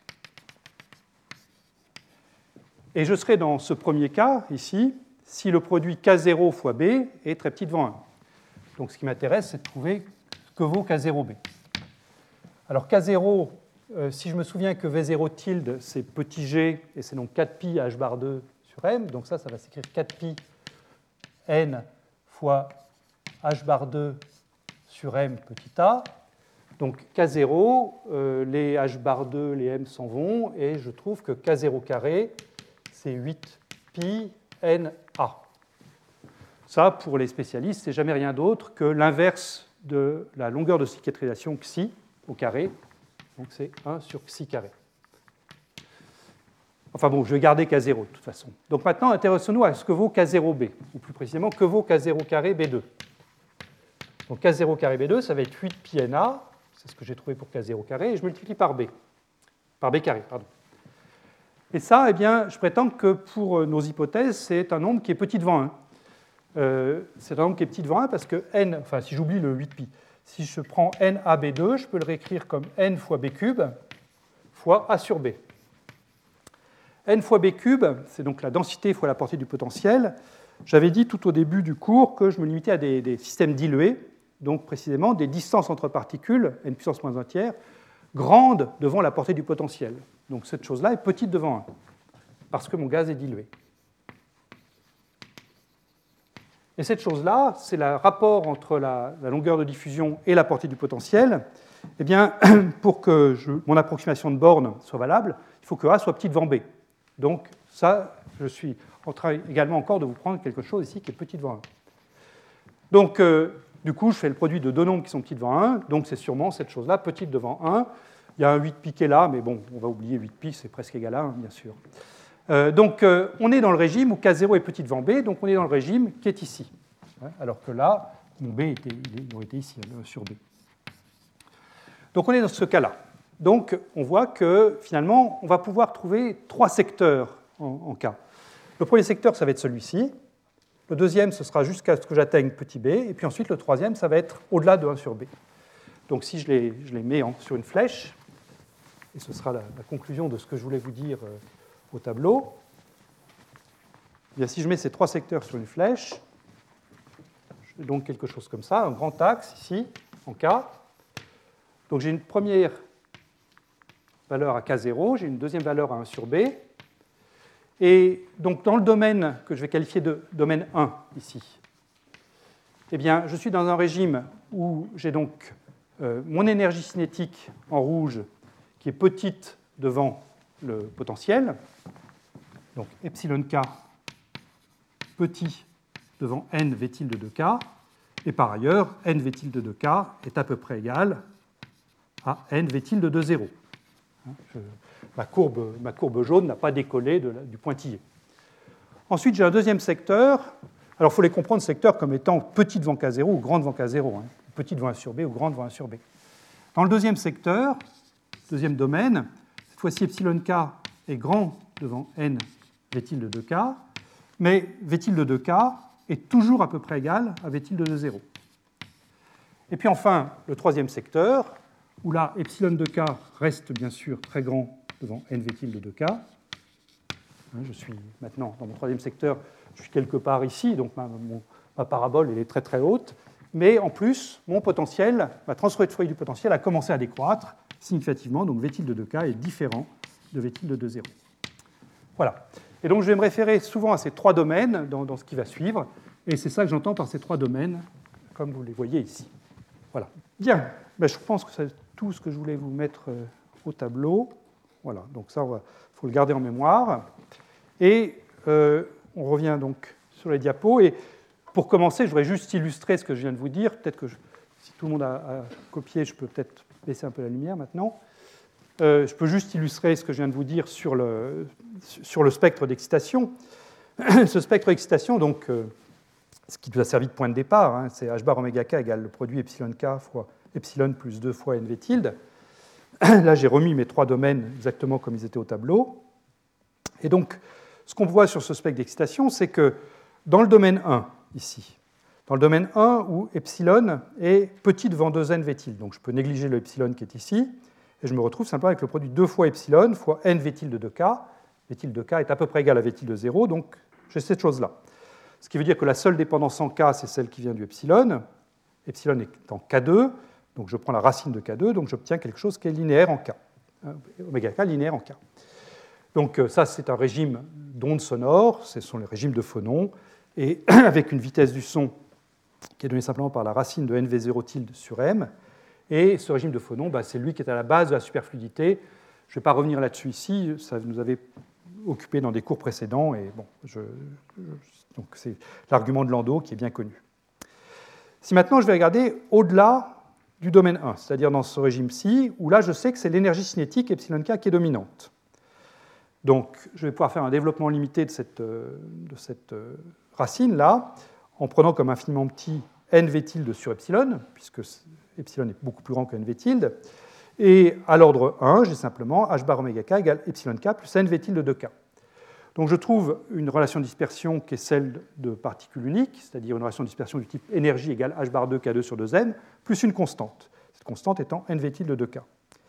Et je serai dans ce premier cas, ici, si le produit K0 fois B est très petit devant 1. Donc ce qui m'intéresse, c'est de trouver ce que vaut K0B. Alors K0, si je me souviens que V0 tilde, c'est petit g, et c'est donc 4pi h bar 2 sur m, donc ça va s'écrire 4pi n fois h bar 2 sur m petit a. Donc K0, les h bar 2, les m s'en vont, et je trouve que K0 carré, c'est 8pi n a. Ça, pour les spécialistes, c'est jamais rien d'autre que l'inverse de la longueur de cicatrisation xi au carré. Donc c'est 1 sur xi carré. Enfin bon, je vais garder K0 de toute façon. Donc maintenant, intéressons-nous à ce que vaut K0b, ou plus précisément, que vaut K0 carré B2. Donc K0 carré B2, ça va être 8 pi Na, c'est ce que j'ai trouvé pour K0 carré, et je multiplie par B carré, pardon. Et ça, eh bien, je prétends que pour nos hypothèses, c'est un nombre qui est petit devant 1. C'est un nombre qui est petit devant 1 parce que n, enfin si j'oublie le 8pi, si je prends NAB2, je peux le réécrire comme n fois B cube fois A sur B. N fois B cube, c'est donc la densité fois la portée du potentiel. J'avais dit tout au début du cours que je me limitais à des systèmes dilués, donc précisément des distances entre particules, n puissance moins 1 tiers, grandes devant la portée du potentiel. Donc cette chose-là est petite devant 1, parce que mon gaz est dilué. Et cette chose-là, c'est le rapport entre la longueur de diffusion et la portée du potentiel. Eh bien, pour que mon approximation de borne soit valable, il faut que A soit petit devant B. Donc ça, je suis en train également encore de vous prendre quelque chose ici qui est petit devant 1. Donc, du coup, je fais le produit de deux nombres qui sont petits devant 1, donc c'est sûrement cette chose-là, petite devant 1. Il y a un 8pi qui est là, mais bon, on va oublier 8pi, c'est presque égal à 1, bien sûr. Donc, on est dans le régime où K0 est petit devant B, donc on est dans le régime qui est ici. Alors que là, mon B aurait été ici, sur B. Donc, on est dans ce cas-là. Donc, on voit que, finalement, on va pouvoir trouver trois secteurs en K. Le premier secteur, ça va être celui-ci. Le deuxième, ce sera jusqu'à ce que j'atteigne petit b. Et puis ensuite, le troisième, ça va être au-delà de 1 sur b. Donc si je les mets sur une flèche, et ce sera la conclusion de ce que je voulais vous dire au tableau, eh bien, si je mets ces trois secteurs sur une flèche, j'ai donc quelque chose comme ça, un grand axe ici, en K. Donc j'ai une première valeur à K0, j'ai une deuxième valeur à 1 sur b. Et donc, dans le domaine que je vais qualifier de domaine 1 ici, eh bien, je suis dans un régime où j'ai donc mon énergie cinétique en rouge qui est petite devant le potentiel, donc epsilon k petit devant n v tilde de k, et par ailleurs, n v tilde de k est à peu près égal à n v tilde de 0. Ma courbe jaune n'a pas décollé du pointillé. Ensuite, j'ai un deuxième secteur. Alors, il faut les comprendre, secteurs comme étant petit devant K0 ou grand devant K0. Petit devant 1 sur B ou grand devant 1 sur B. Dans le deuxième secteur, deuxième domaine, cette fois-ci, epsilon k est grand devant n v tilde de k, mais v tilde de k est toujours à peu près égal à v tilde de 0. Et puis enfin, le troisième secteur, où là, epsilon de k reste bien sûr très grand devant n v tilde de k. Je suis maintenant dans mon troisième secteur, je suis quelque part ici, donc ma parabole elle est très très haute, mais en plus, mon potentiel, ma trans-foyer du potentiel a commencé à décroître significativement, donc v tilde de k est différent de v tilde de 0. Voilà. Et donc je vais me référer souvent à ces trois domaines dans ce qui va suivre, et c'est ça que j'entends par ces trois domaines, comme vous les voyez ici. Voilà. Bien, je pense que c'est tout ce que je voulais vous mettre au tableau. Voilà, donc ça, il faut le garder en mémoire. Et on revient donc sur les diapos. Et pour commencer, je voudrais juste illustrer ce que je viens de vous dire. Peut-être que si tout le monde a copié, je peux peut-être baisser un peu la lumière maintenant. Je peux juste illustrer ce que je viens de vous dire sur le spectre d'excitation. Ce spectre d'excitation, donc, ce qui nous a servi de point de départ, c'est h bar oméga k égale le produit epsilon k fois epsilon plus 2 fois nv tilde. Là, j'ai remis mes trois domaines exactement comme ils étaient au tableau. Et donc, ce qu'on voit sur ce spectre d'excitation, c'est que dans le domaine 1, ici, dans le domaine 1 où epsilon est petit devant 2nv tilde, donc je peux négliger le epsilon qui est ici, et je me retrouve simplement avec le produit 2 fois epsilon fois nv tilde de k. V tilde de k est à peu près égal à v tilde de 0, donc j'ai cette chose-là. Ce qui veut dire que la seule dépendance en k, c'est celle qui vient du epsilon. Epsilon est en k2, donc je prends la racine de k2, donc j'obtiens quelque chose qui est linéaire en k. Oméga k linéaire en k. Donc ça, c'est un régime d'ondes sonores, ce sont les régimes de phonons, et avec une vitesse du son qui est donnée simplement par la racine de nv0 tilde sur m. Et ce régime de phonons, c'est lui qui est à la base de la superfluidité. Je ne vais pas revenir là-dessus ici, ça nous avait occupé dans des cours précédents, et bon, donc c'est l'argument de Landau qui est bien connu. Si maintenant je vais regarder au-delà du domaine 1, c'est-à-dire dans ce régime-ci, où là je sais que c'est l'énergie cinétique epsilon k qui est dominante. Donc je vais pouvoir faire un développement limité de cette racine-là, en prenant comme infiniment petit nv tilde sur epsilon, puisque epsilon est beaucoup plus grand que nv tilde, et à l'ordre 1, j'ai simplement h bar oméga k égale epsilon k plus nv tilde de k. Donc je trouve une relation de dispersion qui est celle de particules uniques, c'est-à-dire une relation de dispersion du type énergie égale h bar 2 k2 sur 2n, plus une constante, cette constante étant nv tilde de k.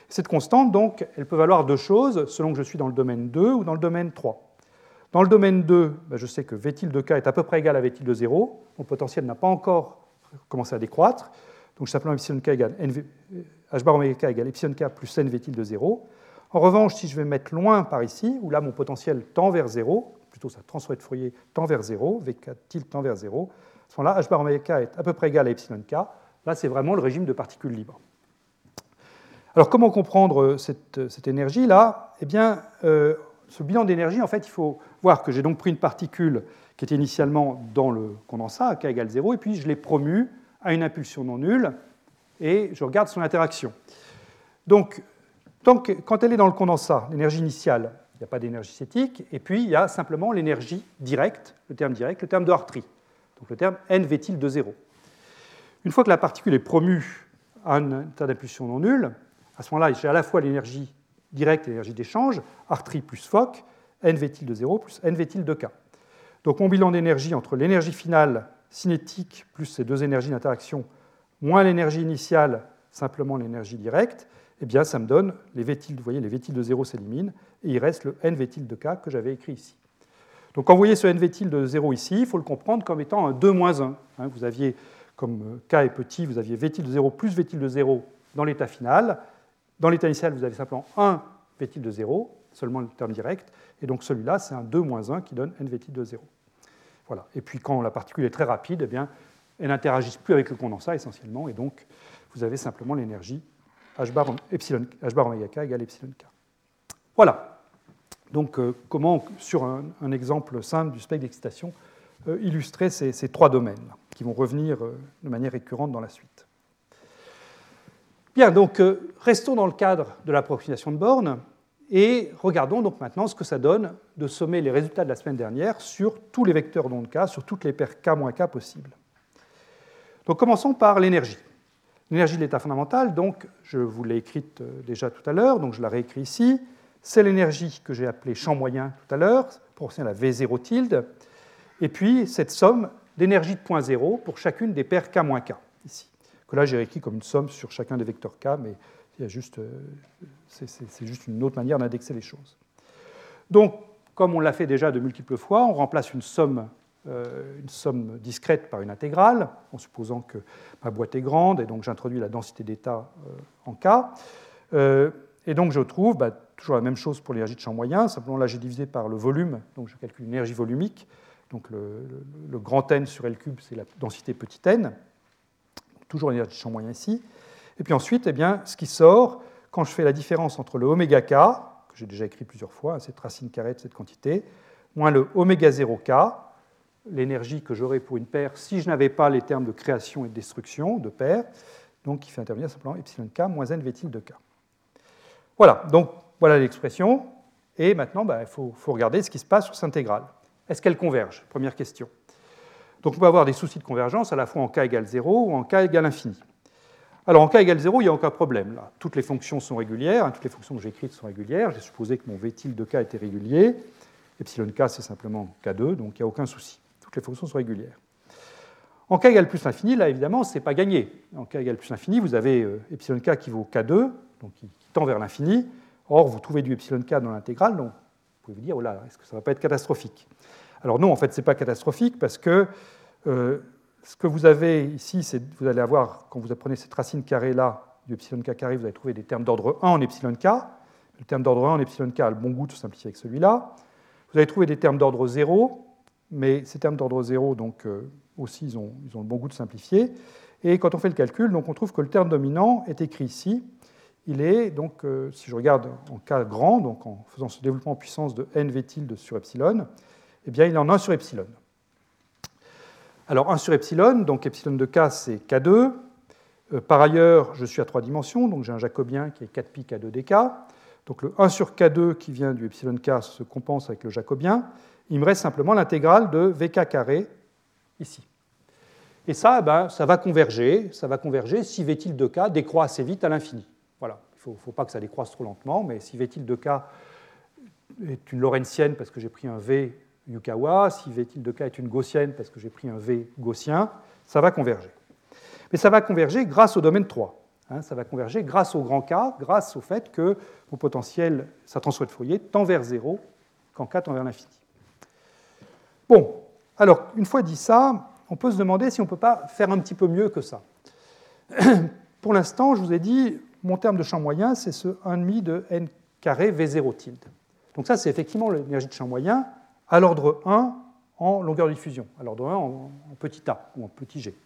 Cette constante, donc, elle peut valoir deux choses, selon que je suis dans le domaine 2 ou dans le domaine 3. Dans le domaine 2, je sais que V tilde de k est à peu près égal à V tilde de 0. Mon potentiel n'a pas encore commencé à décroître. Donc, simplement epsilon k égale h bar oméga k égale epsilon k plus n V tilde de 0. En revanche, si je vais mettre loin par ici, où là mon potentiel tend vers 0, plutôt sa transformée de Fourier tend vers 0, Vk tilde tend vers 0, à ce moment-là, h bar oméga k est à peu près égal à epsilon k. Là, c'est vraiment le régime de particules libres. Alors, comment comprendre cette énergie-là? Eh bien, ce bilan d'énergie, en fait, il faut voir que j'ai donc pris une particule qui était initialement dans le condensat, à k égale 0, et puis je l'ai promue à une impulsion non nulle, et je regarde son interaction. Donc, quand elle est dans le condensat, l'énergie initiale, il n'y a pas d'énergie cinétique, et puis il y a simplement l'énergie directe, le terme de Hartree, donc le terme n V tilde de 0. Une fois que la particule est promue à un état d'impulsion non nulle, à ce moment-là, j'ai à la fois l'énergie directe et l'énergie d'échange, Hartree plus Fock, n V tilde de 0 plus n V tilde de k. Donc mon bilan d'énergie entre l'énergie finale cinétique plus ces deux énergies d'interaction, moins l'énergie initiale, simplement l'énergie directe, eh bien ça me donne les V tilde, vous voyez, les V tilde de 0 s'éliminent, et il reste le n V tilde de k que j'avais écrit ici. Donc quand vous voyez ce n V tilde de 0 ici, il faut le comprendre comme étant un 2-1. Vous aviez, comme k est petit, vous aviez V tilde de 0 plus V tilde de 0 dans l'état final. Dans l'état initial, vous avez simplement 1 V tilde de 0, seulement le terme direct, et donc celui-là, c'est un 2-1 qui donne n V tilde de 0. Voilà. Et puis quand la particule est très rapide, eh bien, elle n'interagit plus avec le condensat essentiellement, et donc vous avez simplement l'énergie h bar oméga k égale epsilon k. Voilà. Donc comment, sur un exemple simple du spectre d'excitation, illustrer ces trois domaines qui vont revenir de manière récurrente dans la suite. Bien, donc restons dans le cadre de l'approximation de borne et regardons donc maintenant ce que ça donne de sommer les résultats de la semaine dernière sur tous les vecteurs d'onde k, sur toutes les paires k-k possibles. Donc commençons par l'énergie. L'énergie de l'état fondamental, donc je vous l'ai écrite déjà tout à l'heure, donc je la réécris ici. C'est l'énergie que j'ai appelée champ moyen tout à l'heure, proportionnelle à V0 tilde, et puis cette somme d'énergie de point 0 pour chacune des paires k-k ici. Que là j'ai réécrit comme une somme sur chacun des vecteurs k, mais c'est juste une autre manière d'indexer les choses. Donc, comme on l'a fait déjà de multiples fois, on remplace une somme discrète par une intégrale, en supposant que ma boîte est grande, et donc j'introduis la densité d'état en k. Et donc je trouve toujours la même chose pour l'énergie de champ moyen, simplement là j'ai divisé par le volume, donc je calcule l'énergie volumique, donc le grand n sur L cube, c'est la densité petit n, toujours l'énergie de champ moyen ici. Et puis ensuite, eh bien, ce qui sort, quand je fais la différence entre le oméga k, que j'ai déjà écrit plusieurs fois, cette racine carrée de cette quantité, moins le oméga 0k, l'énergie que j'aurais pour une paire si je n'avais pas les termes de création et de destruction de paires, donc qui fait intervenir simplement epsilon k moins n V tilde de k. Voilà, donc voilà l'expression, et maintenant il faut regarder ce qui se passe sur cette intégrale. Est-ce qu'elle converge? Première question. Donc on peut avoir des soucis de convergence à la fois en k égale 0 ou en k égale infini. Alors en k égale 0, il n'y a aucun problème. Là. Toutes les fonctions sont régulières, toutes les fonctions que j'ai écrites sont régulières. J'ai supposé que mon V tilde de k était régulier. Epsilon k, c'est simplement k2, donc il n'y a aucun souci. Toutes les fonctions sont régulières. En k égale plus l'infini, là évidemment, ce n'est pas gagné. En k égale plus l'infini, vous avez epsilon k qui vaut k2, donc qui tend vers l'infini. Or, vous trouvez du epsilon k dans l'intégrale, donc vous pouvez vous dire, oh là, est-ce que ça ne va pas être catastrophique? Alors non, en fait, ce n'est pas catastrophique parce que ce que vous avez ici, c'est vous allez avoir, quand vous apprenez cette racine carrée-là du epsilon k carré, vous allez trouver des termes d'ordre 1 en epsilon k. Le terme d'ordre 1 en epsilon k a le bon goût de se simplifier avec celui-là. Vous allez trouver des termes d'ordre 0, mais ces termes d'ordre 0, donc, aussi, ils ont le bon goût de simplifier. Et quand on fait le calcul, donc, on trouve que le terme dominant est écrit ici. Il est, donc, si je regarde en k grand, donc en faisant ce développement en puissance de n v tilde sur epsilon, eh bien, il est en 1 sur epsilon. Alors 1 sur epsilon, donc epsilon de k, c'est k2. Par ailleurs, je suis à 3 dimensions, donc j'ai un jacobien qui est 4pi k2 dk. Donc le 1 sur k2 qui vient du epsilon k se compense avec le jacobien. Il me reste simplement l'intégrale de vk carré ici. Et ça, ça va converger si v tilde de k décroît assez vite à l'infini. Voilà. Il ne faut pas que ça décroisse trop lentement, mais si v tilde de k est une lorentzienne parce que j'ai pris un v Yukawa, si V tilde de k est une gaussienne parce que j'ai pris un V gaussien, ça va converger. Mais ça va converger grâce au domaine 3. Ça va converger grâce au grand K, grâce au fait que mon potentiel, sa transformée de Fourier, tend vers 0 quand K tend vers l'infini. Bon, alors, une fois dit ça, on peut se demander si on ne peut pas faire un petit peu mieux que ça. Pour l'instant, je vous ai dit, mon terme de champ moyen, c'est ce 1,5 de n carré V0 tilde. Donc ça, c'est effectivement l'énergie de champ moyen à l'ordre 1 en longueur de diffusion, à l'ordre 1 en petit a ou en petit g.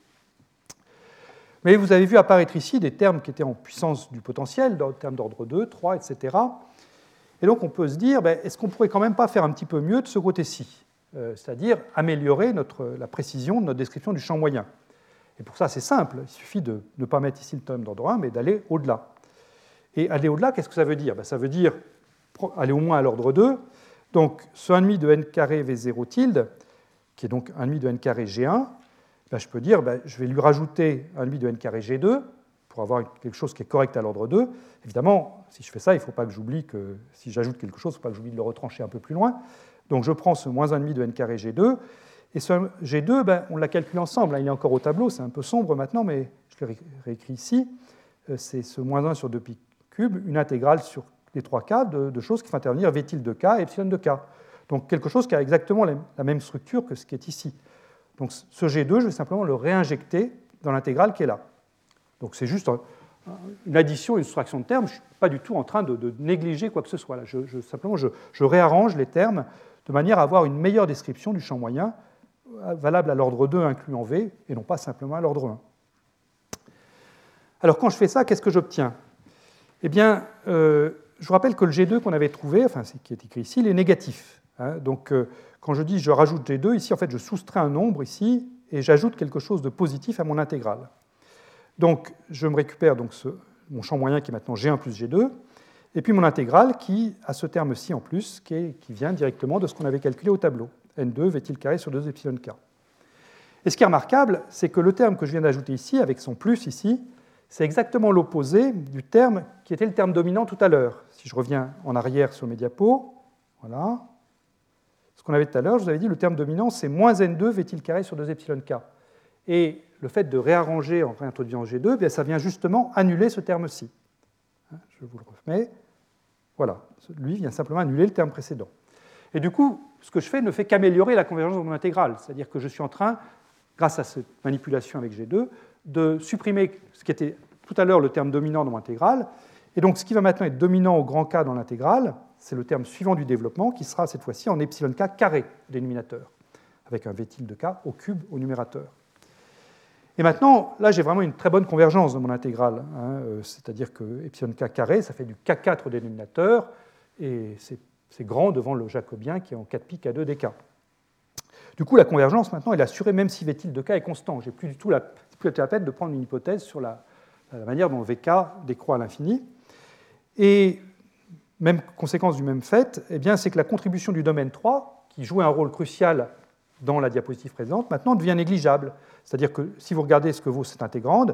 Mais vous avez vu apparaître ici des termes qui étaient en puissance du potentiel, des termes d'ordre 2, 3, etc. Et donc on peut se dire, est-ce qu'on ne pourrait quand même pas faire un petit peu mieux de ce côté-ci, c'est-à-dire améliorer la précision de notre description du champ moyen. Et pour ça, c'est simple, il suffit de ne pas mettre ici le terme d'ordre 1, mais d'aller au-delà. Et aller au-delà, qu'est-ce que ça veut dire? Ça veut dire aller au moins à l'ordre 2. Donc ce 1,5 de n carré V0 tilde, qui est donc 1,5 de n carré G1, je peux dire, je vais lui rajouter 1,5 de n carré G2 pour avoir quelque chose qui est correct à l'ordre 2. Évidemment, si je fais ça, il ne faut pas que j'oublie que si j'ajoute quelque chose, il ne faut pas que j'oublie de le retrancher un peu plus loin. Donc je prends ce moins 1,5 de n carré G2, et ce G2, on l'a calculé ensemble. Il est encore au tableau, c'est un peu sombre maintenant, mais je le réécris ici. C'est ce moins 1 sur 2pi cube, une intégrale sur les 3 k de choses qui font intervenir V tilde de k et epsilon de k. Donc quelque chose qui a exactement la même structure que ce qui est ici. Donc ce G2, je vais simplement le réinjecter dans l'intégrale qui est là. Donc c'est juste une addition, une soustraction de termes. Je ne suis pas du tout en train de négliger quoi que ce soit. Là. Simplement, je réarrange les termes de manière à avoir une meilleure description du champ moyen, valable à l'ordre 2 inclus en V, et non pas simplement à l'ordre 1. Alors quand je fais ça, qu'est-ce que j'obtiens? Eh bien, je vous rappelle que le G2 qu'on avait trouvé, enfin qui est écrit ici, il est négatif. Donc quand je dis je rajoute G2, ici en fait je soustrais un nombre ici et j'ajoute quelque chose de positif à mon intégrale. Donc je me récupère donc mon champ moyen qui est maintenant G1 plus G2, et puis mon intégrale qui a ce terme-ci en plus, qui vient directement de ce qu'on avait calculé au tableau, N2 V tilde carré sur 2 epsilon k. Et ce qui est remarquable, c'est que le terme que je viens d'ajouter ici, avec son plus ici, c'est exactement l'opposé du terme qui était le terme dominant tout à l'heure. Si je reviens en arrière sur mes diapos, voilà. Ce qu'on avait tout à l'heure, je vous avais dit, le terme dominant, c'est moins N2 V tilde carré sur 2 epsilon k. Et le fait de réarranger en réintroduisant G2, ça vient justement annuler ce terme-ci. Je vous le remets. Voilà. Lui vient simplement annuler le terme précédent. Et du coup, ce que je fais ne fait qu'améliorer la convergence de mon intégrale. C'est-à-dire que je suis en train, grâce à cette manipulation avec G2, de supprimer ce qui était tout à l'heure le terme dominant dans mon intégrale. Et donc, ce qui va maintenant être dominant au grand K dans l'intégrale, c'est le terme suivant du développement, qui sera cette fois-ci en epsilon k carré au dénominateur, avec un V tilde de k au cube au numérateur. Et maintenant, là, j'ai vraiment une très bonne convergence de mon intégrale. C'est-à-dire que epsilon k carré, ça fait du k4 au dénominateur, et c'est grand devant le jacobien qui est en 4pi k2 dk. Du coup, la convergence, maintenant, elle est assurée même si V tilde de k est constant. Je n'ai plus du tout la peine de prendre une hypothèse sur la manière dont Vk décroît à l'infini. Et même conséquence du même fait, c'est que la contribution du domaine 3, qui jouait un rôle crucial dans la diapositive précédente, maintenant devient négligeable. C'est-à-dire que si vous regardez ce que vaut cette intégrande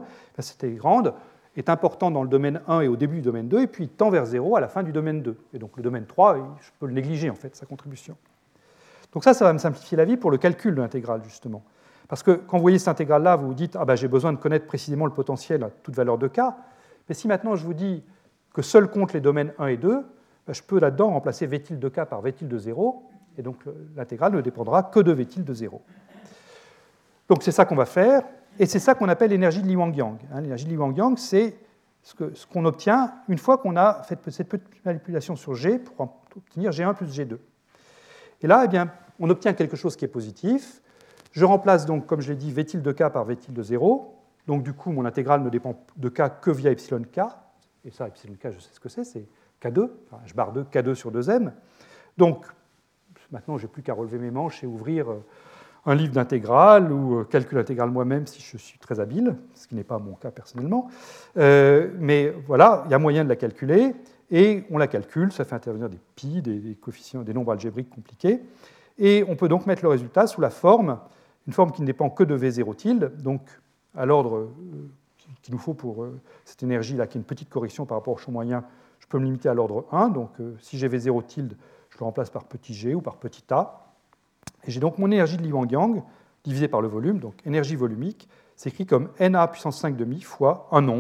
est important dans le domaine 1 et au début du domaine 2, et puis il tend vers 0 à la fin du domaine 2. Et donc le domaine 3, je peux le négliger, en fait, sa contribution. Donc ça va me simplifier la vie pour le calcul de l'intégrale, justement. Parce que quand vous voyez cette intégrale-là, vous vous dites « j'ai besoin de connaître précisément le potentiel à toute valeur de k », mais si maintenant je vous dis que seuls comptent les domaines 1 et 2, je peux là-dedans remplacer V tilde de k par V tilde de 0, et donc l'intégrale ne dépendra que de V tilde de 0. Donc c'est ça qu'on va faire, et c'est ça qu'on appelle l'énergie de Li-Wang-Yang. L'énergie de Li-Wang-Yang, c'est ce qu'on obtient une fois qu'on a fait cette petite manipulation sur G pour obtenir G1 plus G2. Et là, on obtient quelque chose qui est positif. Je remplace donc, comme je l'ai dit, V tilde de k par V tilde de 0. Donc du coup, mon intégrale ne dépend de k que via epsilon k. Et ça, epsilon k, je sais ce que c'est K2, enfin, H bar 2, K2 sur 2m. Donc, maintenant, je n'ai plus qu'à relever mes manches et ouvrir un livre d'intégrale ou calculer l'intégrale moi-même si je suis très habile, ce qui n'est pas mon cas personnellement. Mais voilà, il y a moyen de la calculer, et on la calcule, ça fait intervenir des pi, des coefficients, des nombres algébriques compliqués, et on peut donc mettre le résultat sous la forme, une forme qui ne dépend que de V0 tilde, donc à l'ordre qu'il nous faut pour cette énergie-là, qui est une petite correction par rapport au champ moyen, je peux me limiter à l'ordre 1, donc si j'ai V0 tilde, je le remplace par petit g ou par petit a. Et j'ai donc mon énergie de Li-Wang-Yang divisée par le volume, donc énergie volumique, s'écrit comme Na puissance 5 demi fois un nombre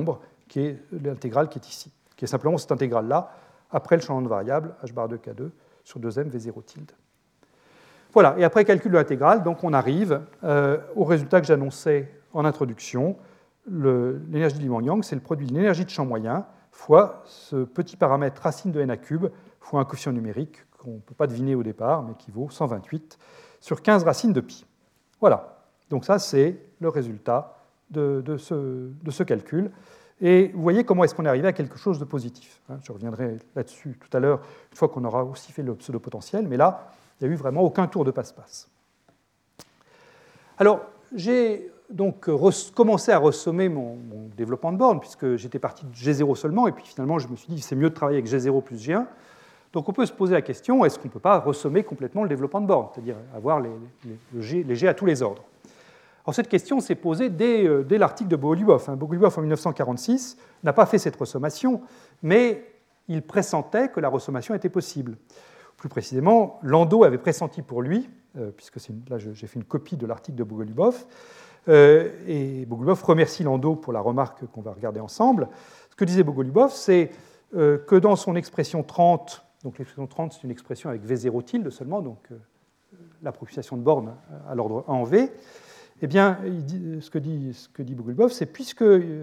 qui est l'intégrale qui est ici, qui est simplement cette intégrale-là, après le changement de variable, h bar de K2 sur 2m V0 tilde. Voilà, et après calcul de l'intégrale, donc on arrive au résultat que j'annonçais en introduction. L'énergie de Lee-Yang, c'est le produit de l'énergie de champ moyen fois ce petit paramètre racine de n à cube fois un coefficient numérique qu'on ne peut pas deviner au départ, mais qui vaut 128 sur 15 racines de pi. Voilà, donc ça c'est le résultat de ce calcul. Et vous voyez comment est-ce qu'on est arrivé à quelque chose de positif. Je reviendrai là-dessus tout à l'heure, une fois qu'on aura aussi fait le pseudo-potentiel, mais là, il n'y a eu vraiment aucun tour de passe-passe. Alors, j'ai donc commencé à ressommer mon développement de borne, puisque j'étais parti de G0 seulement, et puis finalement, je me suis dit que c'est mieux de travailler avec G0 plus G1. Donc, on peut se poser la question, est-ce qu'on ne peut pas ressommer complètement le développement de borne, c'est-à-dire avoir les G à tous les ordres? Alors, cette question s'est posée dès l'article de Bogoliubov. Bogoliubov, en 1946, n'a pas fait cette ressommation, mais il pressentait que la ressommation était possible. Plus précisément, Landau avait pressenti pour lui, puisque là j'ai fait une copie de l'article de Bogoliubov, et Bogoliubov remercie Landau pour la remarque qu'on va regarder ensemble. Ce que disait Bogoliubov, c'est que dans son expression 30, donc l'expression 30 c'est une expression avec V0 tilde seulement, donc l'approximation de borne à l'ordre 1 en V, eh bien, ce que dit Bogoliubov, c'est puisque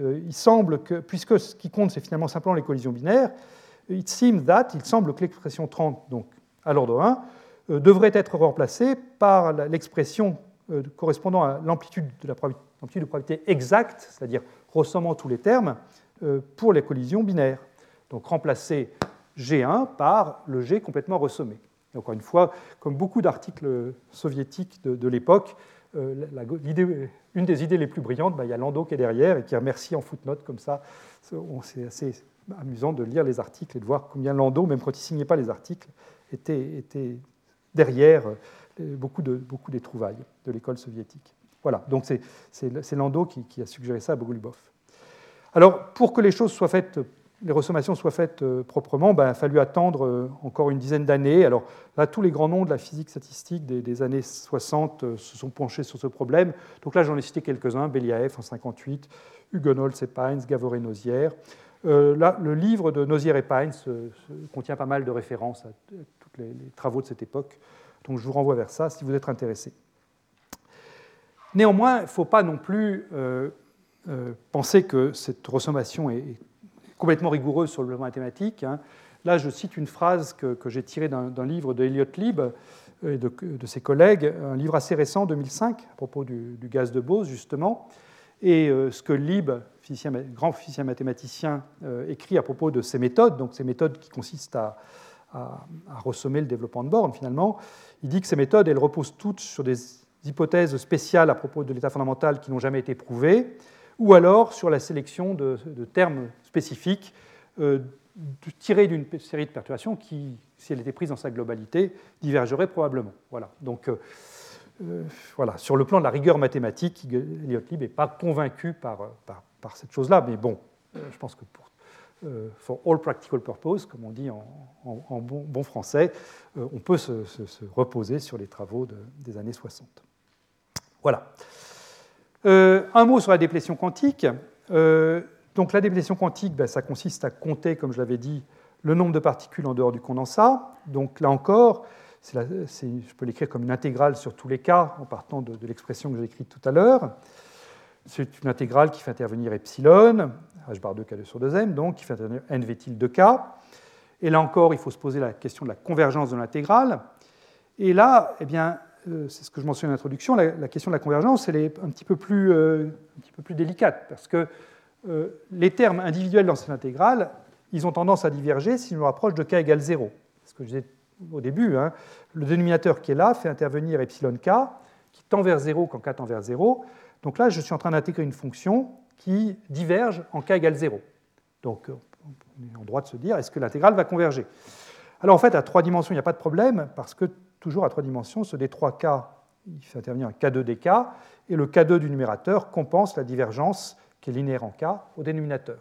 ce qui compte, c'est finalement simplement les collisions binaires, il semble que l'expression 30, donc à l'ordre 1, devrait être remplacée par l'expression correspondant à l'amplitude de probabilité exacte, c'est-à-dire ressommant tous les termes, pour les collisions binaires. Donc remplacer G1 par le G complètement ressommé. Et encore une fois, comme beaucoup d'articles soviétiques de l'époque, une des idées les plus brillantes, il y a Landau qui est derrière et qui remercie en footnote comme ça. C'est assez amusant de lire les articles et de voir combien Landau, même quand il ne signait pas les articles, était derrière beaucoup des trouvailles de l'école soviétique. Voilà, donc c'est Landau qui a suggéré ça à Bogoliubov. Alors, pour que les resommations soient faites proprement, il a fallu attendre encore une dizaine d'années. Alors là, tous les grands noms de la physique statistique des années 60 se sont penchés sur ce problème. Donc là, j'en ai cité quelques-uns, Beliaev en 58, Hugenholtz et Pines, Gavor et Nozière. Là, le livre de Nozière et Pines contient pas mal de références à tous les travaux de cette époque. Donc je vous renvoie vers ça si vous êtes intéressé. Néanmoins, il ne faut pas non plus penser que cette ressommation est complètement rigoureuse sur le plan mathématique. Là, je cite une phrase que j'ai tirée d'un livre de Elliott Lieb et de ses collègues, un livre assez récent, 2005, à propos du gaz de Bose, justement. Et ce que Lieb, grand physicien mathématicien, écrit à propos de ces méthodes, donc ces méthodes qui consistent à ressommer le développement de borne, finalement, il dit que ces méthodes, elles reposent toutes sur des hypothèses spéciales à propos de l'état fondamental qui n'ont jamais été prouvées, ou alors sur la sélection de termes spécifiques tirés d'une série de perturbations qui, si elle était prise dans sa globalité, divergeraient probablement. Voilà. Donc, voilà. Sur le plan de la rigueur mathématique, Elliott Lieb n'est pas convaincu par cette chose-là, mais bon, je pense que for all practical purposes, comme on dit en bon français, on peut se reposer sur les travaux des années 60. Voilà. Un mot sur la déplétion quantique. Donc la déplétion quantique, ça consiste à compter, comme je l'avais dit, le nombre de particules en dehors du condensat. Donc là encore, je peux l'écrire comme une intégrale sur tous les cas, en partant de l'expression que j'ai écrite tout à l'heure. C'est une intégrale qui fait intervenir epsilon, h bar 2 K2 sur 2m, donc qui fait intervenir nv tilde de K. Et là encore, il faut se poser la question de la convergence de l'intégrale. Et là, eh bien, c'est ce que je mentionne en introduction, la question de la convergence, elle est un petit peu plus délicate, parce que les termes individuels dans cette intégrale, ils ont tendance à diverger si nous rapproche de k égale 0. Ce que je disais au début, le dénominateur qui est là fait intervenir epsilon k, qui tend vers 0 quand k tend vers 0. Donc là, je suis en train d'intégrer une fonction qui diverge en k égale 0. Donc on est en droit de se dire, est-ce que l'intégrale va converger? Alors en fait, à 3 dimensions, il n'y a pas de problème, parce que toujours à 3 dimensions, ce d3k, il fait intervenir un k2 dk, et le k2 du numérateur compense la divergence qui est linéaire en k au dénominateur.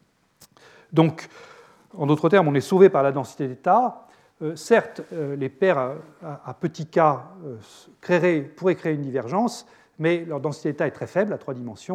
Donc, en d'autres termes, on est sauvé par la densité d'état. Certes, les paires à petit k pourraient créer une divergence, mais leur densité d'état est très faible à 3 dimensions,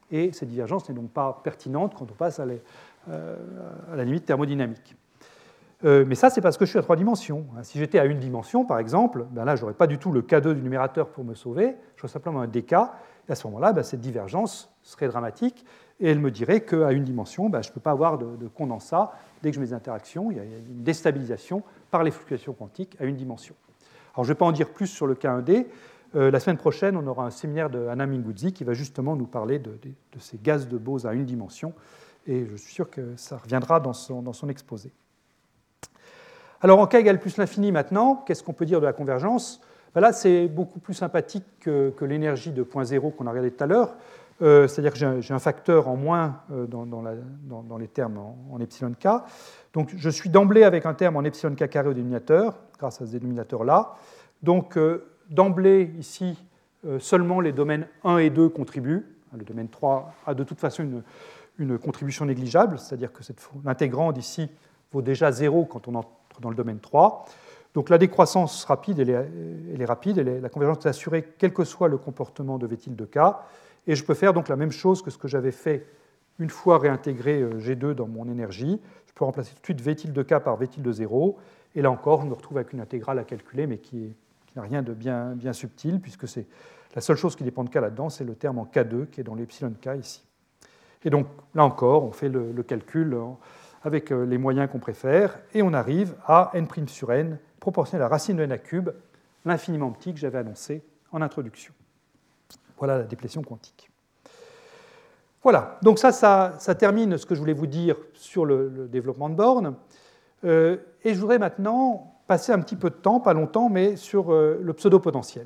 et cette divergence n'est donc pas pertinente quand on passe à la limite thermodynamique. Mais ça, c'est parce que je suis à 3 dimensions. Si j'étais à 1 dimension, par exemple, ben là, je n'aurais pas du tout le K2 du numérateur pour me sauver, j'aurais simplement un dk, et à ce moment-là, ben, cette divergence serait dramatique, et elle me dirait qu'à 1 dimension, ben, je ne peux pas avoir de condensat dès que je mets des interactions, il y a une déstabilisation par les fluctuations quantiques à 1 dimension. Alors, je ne vais pas en dire plus sur le K1D. La semaine prochaine, on aura un séminaire de Anna Minguzzi qui va justement nous parler de ces gaz de Bose à 1 dimension, et je suis sûr que ça reviendra dans son exposé. Alors, en K égale plus l'infini maintenant, qu'est-ce qu'on peut dire de la convergence? Ben là, c'est beaucoup plus sympathique que l'énergie de point zéro qu'on a regardé tout à l'heure. C'est-à-dire que j'ai un facteur en moins dans les termes en epsilon k. Donc, je suis d'emblée avec un terme en epsilon k carré au dénominateur, grâce à ce dénominateur-là. Donc, d'emblée, ici, seulement les domaines 1 et 2 contribuent. Le domaine 3 a de toute façon une contribution négligeable, c'est-à-dire que l'intégrande ici vaut déjà 0 quand on entre dans le domaine 3. Donc la décroissance rapide, elle est rapide, la convergence est assurée quel que soit le comportement de V tilde de K. Et je peux faire donc la même chose que ce que j'avais fait une fois réintégré G2 dans mon énergie. Je peux remplacer tout de suite V tilde de K par V tilde de 0. Et là encore, je me retrouve avec une intégrale à calculer, mais qui n'a rien de bien subtil, puisque c'est la seule chose qui dépend de K là-dedans, c'est le terme en K2 qui est dans l'epsilon K ici. Et donc là encore, on fait le calcul avec les moyens qu'on préfère, et on arrive à n' sur n, proportionnel à la racine de n à cube, l'infiniment petit que j'avais annoncé en introduction. Voilà la déplétion quantique. Voilà, donc ça termine ce que je voulais vous dire sur le développement de bornes. Et je voudrais maintenant passer un petit peu de temps, pas longtemps, mais sur le pseudo-potentiel.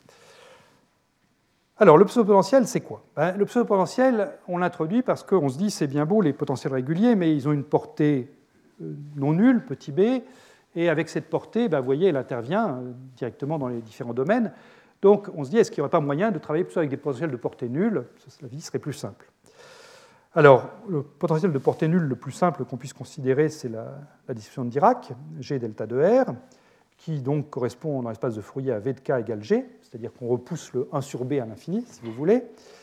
Alors, le pseudo-potentiel, c'est quoi? Le pseudo-potentiel, on l'introduit parce qu'on se dit c'est bien beau les potentiels réguliers, mais ils ont une portée non nulle, petit b, et avec cette portée, vous voyez, elle intervient directement dans les différents domaines. Donc, on se dit, est-ce qu'il n'y aurait pas moyen de travailler plutôt avec des potentiels de portée nulle? La vie serait plus simple. Alors, le potentiel de portée nulle le plus simple qu'on puisse considérer, c'est la distribution de Dirac, G delta de R, qui donc correspond dans l'espace de Fourier à V de K égale G, c'est-à-dire qu'on repousse le 1 sur B à l'infini, si vous voulez.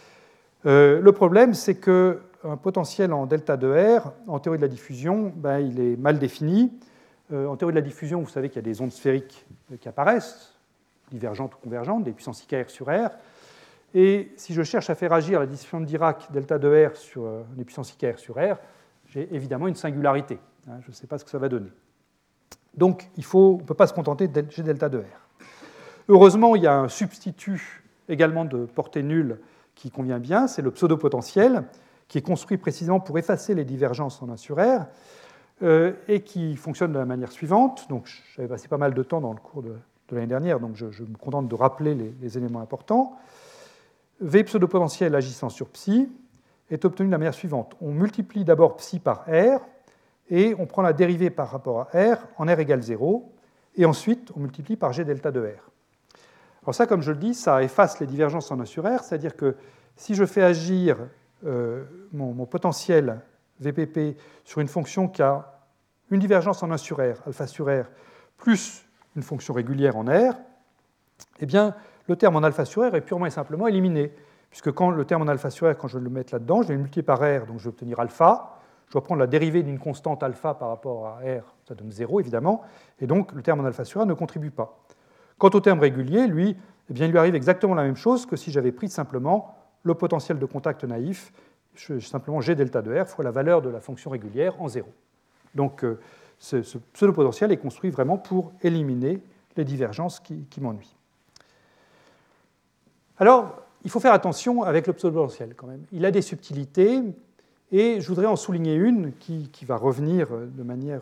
Le problème, c'est qu'un potentiel en delta de R, en théorie de la diffusion, il est mal défini. En théorie de la diffusion, vous savez qu'il y a des ondes sphériques qui apparaissent, divergentes ou convergentes, des puissances IKR sur R. Et si je cherche à faire agir la distribution de Dirac delta de R sur les puissances IKR sur R, j'ai évidemment une singularité. Je ne sais pas ce que ça va donner. Donc, on ne peut pas se contenter de G delta de R. Heureusement, il y a un substitut également de portée nulle qui convient bien, c'est le pseudo-potentiel, qui est construit précisément pour effacer les divergences en 1 sur R, et qui fonctionne de la manière suivante. Donc, j'avais passé pas mal de temps dans le cours de l'année dernière, donc je me contente de rappeler les éléments importants. V pseudo-potentiel agissant sur psi est obtenu de la manière suivante. On multiplie d'abord psi par R, et on prend la dérivée par rapport à R en R égale 0, et ensuite on multiplie par G delta de R. Alors ça, comme je le dis, ça efface les divergences en 1 sur R, c'est-à-dire que si je fais agir mon potentiel VPP sur une fonction qui a une divergence en 1 sur R, alpha sur R, plus une fonction régulière en R, eh bien, le terme en alpha sur R est purement et simplement éliminé, puisque quand le terme en alpha sur R, quand je vais le mettre là-dedans, je vais le multiplier par R, donc je vais obtenir alpha. Je dois prendre la dérivée d'une constante alpha par rapport à R, ça donne 0 évidemment, et donc le terme en alpha sur R ne contribue pas. Quant au terme régulier, lui, eh bien, il lui arrive exactement la même chose que si j'avais pris simplement le potentiel de contact naïf, simplement G delta de R fois la valeur de la fonction régulière en 0. Donc ce pseudo-potentiel est construit vraiment pour éliminer les divergences qui m'ennuient. Alors, il faut faire attention avec le pseudo-potentiel quand même. Il a des subtilités, et je voudrais en souligner une qui va revenir de manière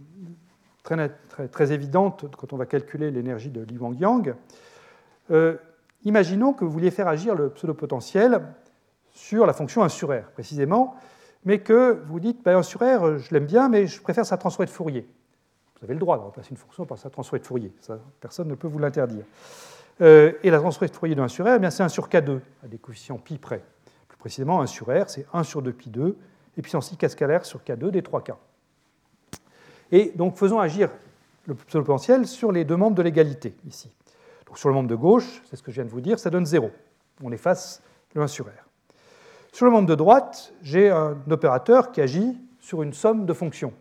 très évidente quand on va calculer l'énergie de Li Wang-Yang. Imaginons que vous vouliez faire agir le pseudo-potentiel sur la fonction 1 sur R, précisément, mais que vous dites 1 sur R, je l'aime bien, mais je préfère sa transformée de Fourier. Vous avez le droit de remplacer une fonction par sa transformée de Fourier, ça, personne ne peut vous l'interdire. Et la transformée de Fourier de 1 sur R, eh bien, c'est 1 sur K2, à des coefficients pi près. Plus précisément, 1 sur R, c'est 1 sur 2 pi 2, et puissance i cascalaire sur K2 des 3K. Et donc, faisons agir le pseudo-potentiel sur les deux membres de l'égalité, ici. Donc, sur le membre de gauche, c'est ce que je viens de vous dire, ça donne 0. On efface le 1 sur R. Sur le membre de droite, j'ai un opérateur qui agit sur une somme de fonctions.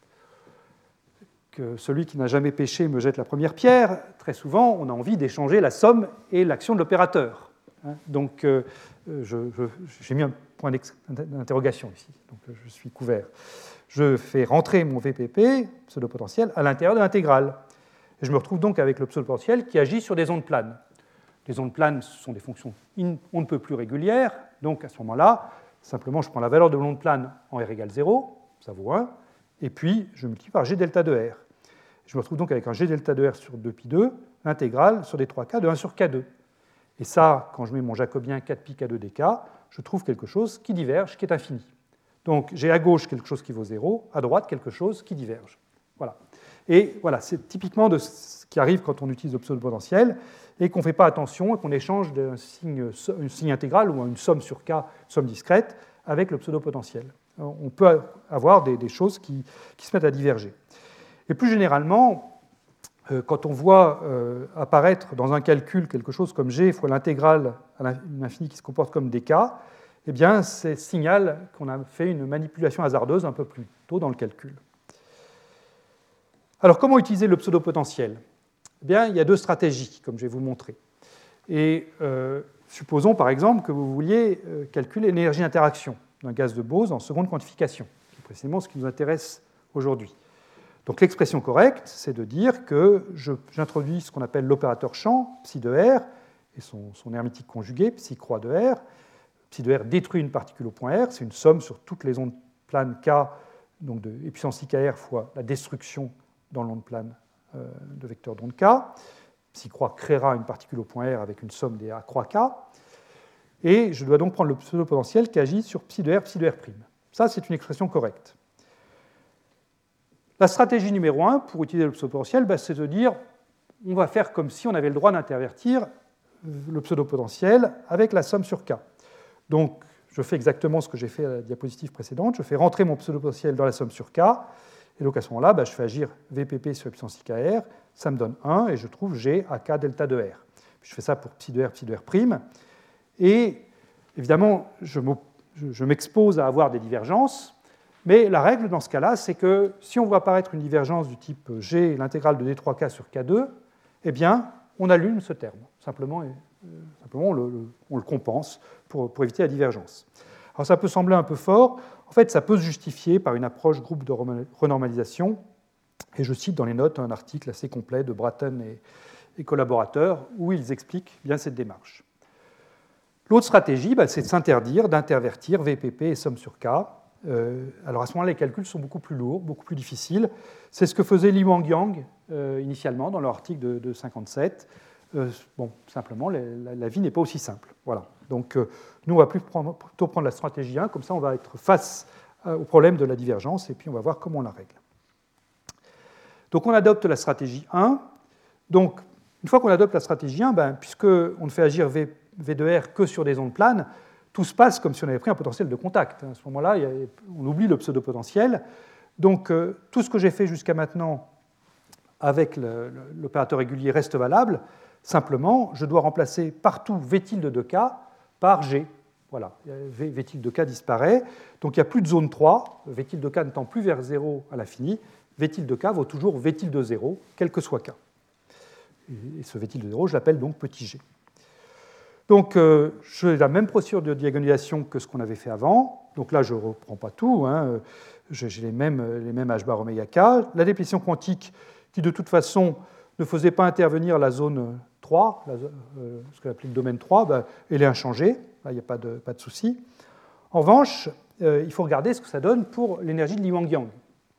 Que celui qui n'a jamais péché me jette la première pierre. Très souvent, on a envie d'échanger la somme et l'action de l'opérateur. Donc, j'ai mis un point d'interrogation ici, donc je suis couvert. Je fais rentrer mon VPP, pseudo-potentiel, à l'intérieur de l'intégrale. Et je me retrouve donc avec le pseudo-potentiel qui agit sur des ondes planes. Les ondes planes, ce sont des fonctions on ne peut plus régulières, donc à ce moment-là, simplement je prends la valeur de l'onde plane en R égale 0, ça vaut 1, et puis je multiplie par G delta de R. Je me retrouve donc avec un G delta de R sur 2π2, l'intégrale sur des 3K de 1 sur K2. Et ça, quand je mets mon jacobien 4π K2 dk, je trouve quelque chose qui diverge, qui est infini. Donc j'ai à gauche quelque chose qui vaut 0, à droite quelque chose qui diverge. Voilà. Et voilà, c'est typiquement de ce qui arrive quand on utilise le pseudo-potentiel et qu'on ne fait un attention et qu'on échange un signe intégral ou une somme sur K, une somme discrète, avec le pseudo-potentiel. On peut avoir des choses qui se mettent à diverger. Et plus généralement, quand on voit apparaître dans un calcul quelque chose comme G fois l'intégrale à l'infini qui se comporte comme dk, eh bien, c'est signal qu'on a fait une manipulation hasardeuse un peu plus tôt dans le calcul. Alors, comment utiliser le pseudo-potentiel ? Eh bien, il y a deux stratégies, comme je vais vous le montrer. Et supposons, par exemple, que vous vouliez calculer l'énergie d'interaction d'un gaz de Bose en seconde quantification, qui est précisément ce qui nous intéresse aujourd'hui. Donc, l'expression correcte, c'est de dire que j'introduis ce qu'on appelle l'opérateur champ, psi de R, et son hermétique conjugué, psi croix de R. Psi de R détruit une particule au point R, c'est une somme sur toutes les ondes planes K, donc de e puissance I KR fois la destruction dans l'onde plane de vecteurs d'onde K. Psi croix créera une particule au point R avec une somme des A croix K. Et je dois donc prendre le pseudo-potentiel qui agit sur psi de R prime. Ça, c'est une expression correcte. La stratégie numéro 1 pour utiliser le pseudo-potentiel, c'est de dire on va faire comme si on avait le droit d'intervertir le pseudo-potentiel avec la somme sur K. Donc, je fais exactement ce que j'ai fait à la diapositive précédente. Je fais rentrer mon pseudo-potentiel dans la somme sur K. Et donc, à ce moment-là, je fais agir VPP sur puissance IKR. Ça me donne 1 et je trouve G à K delta de R. Puis je fais ça pour psi de R prime. Et évidemment, je m'expose à avoir des divergences. Mais la règle dans ce cas-là, c'est que si on voit apparaître une divergence du type G, l'intégrale de D3K sur K2, eh bien, on annule ce terme. Simplement on le compense pour éviter la divergence. Alors ça peut sembler un peu fort. En fait, ça peut se justifier par une approche groupe de renormalisation. Et je cite dans les notes un article assez complet de Bratton et collaborateurs où ils expliquent bien cette démarche. L'autre stratégie, c'est de s'interdire d'intervertir VPP et somme sur K. Alors à ce moment-là, les calculs sont beaucoup plus lourds, beaucoup plus difficiles. C'est ce que faisait Li Wang-Yang initialement dans leur article de 1957. Simplement, la vie n'est pas aussi simple. Voilà. Donc, nous, on va plutôt prendre la stratégie 1, comme ça, on va être face au problème de la divergence, et puis on va voir comment on la règle. Donc, on adopte la stratégie 1. Donc, une fois qu'on adopte la stratégie 1, puisqu'on ne fait agir V de R que sur des ondes planes, tout se passe comme si on avait pris un potentiel de contact. À ce moment-là, on oublie le pseudo-potentiel. Donc, tout ce que j'ai fait jusqu'à maintenant avec l'opérateur régulier reste valable. Simplement, je dois remplacer partout V tilde de K par G. Voilà, V tilde de K disparaît. Donc il n'y a plus de zone 3. V tilde de K ne tend plus vers 0 à l'infini. V tilde de K vaut toujours V tilde de 0, quel que soit K. Et ce V tilde de 0, je l'appelle donc petit g. Donc j'ai la même procédure de diagonalisation que ce qu'on avait fait avant. Donc là, je ne reprends pas tout. J'ai les mêmes h bar oméga K. La dépression quantique qui, de toute façon, ne faisait pas intervenir la zone 3, ce qu'on appelle le domaine 3, elle est inchangée, là il n'y a pas de souci. En revanche, il faut regarder ce que ça donne pour l'énergie de Li Wang-Yang.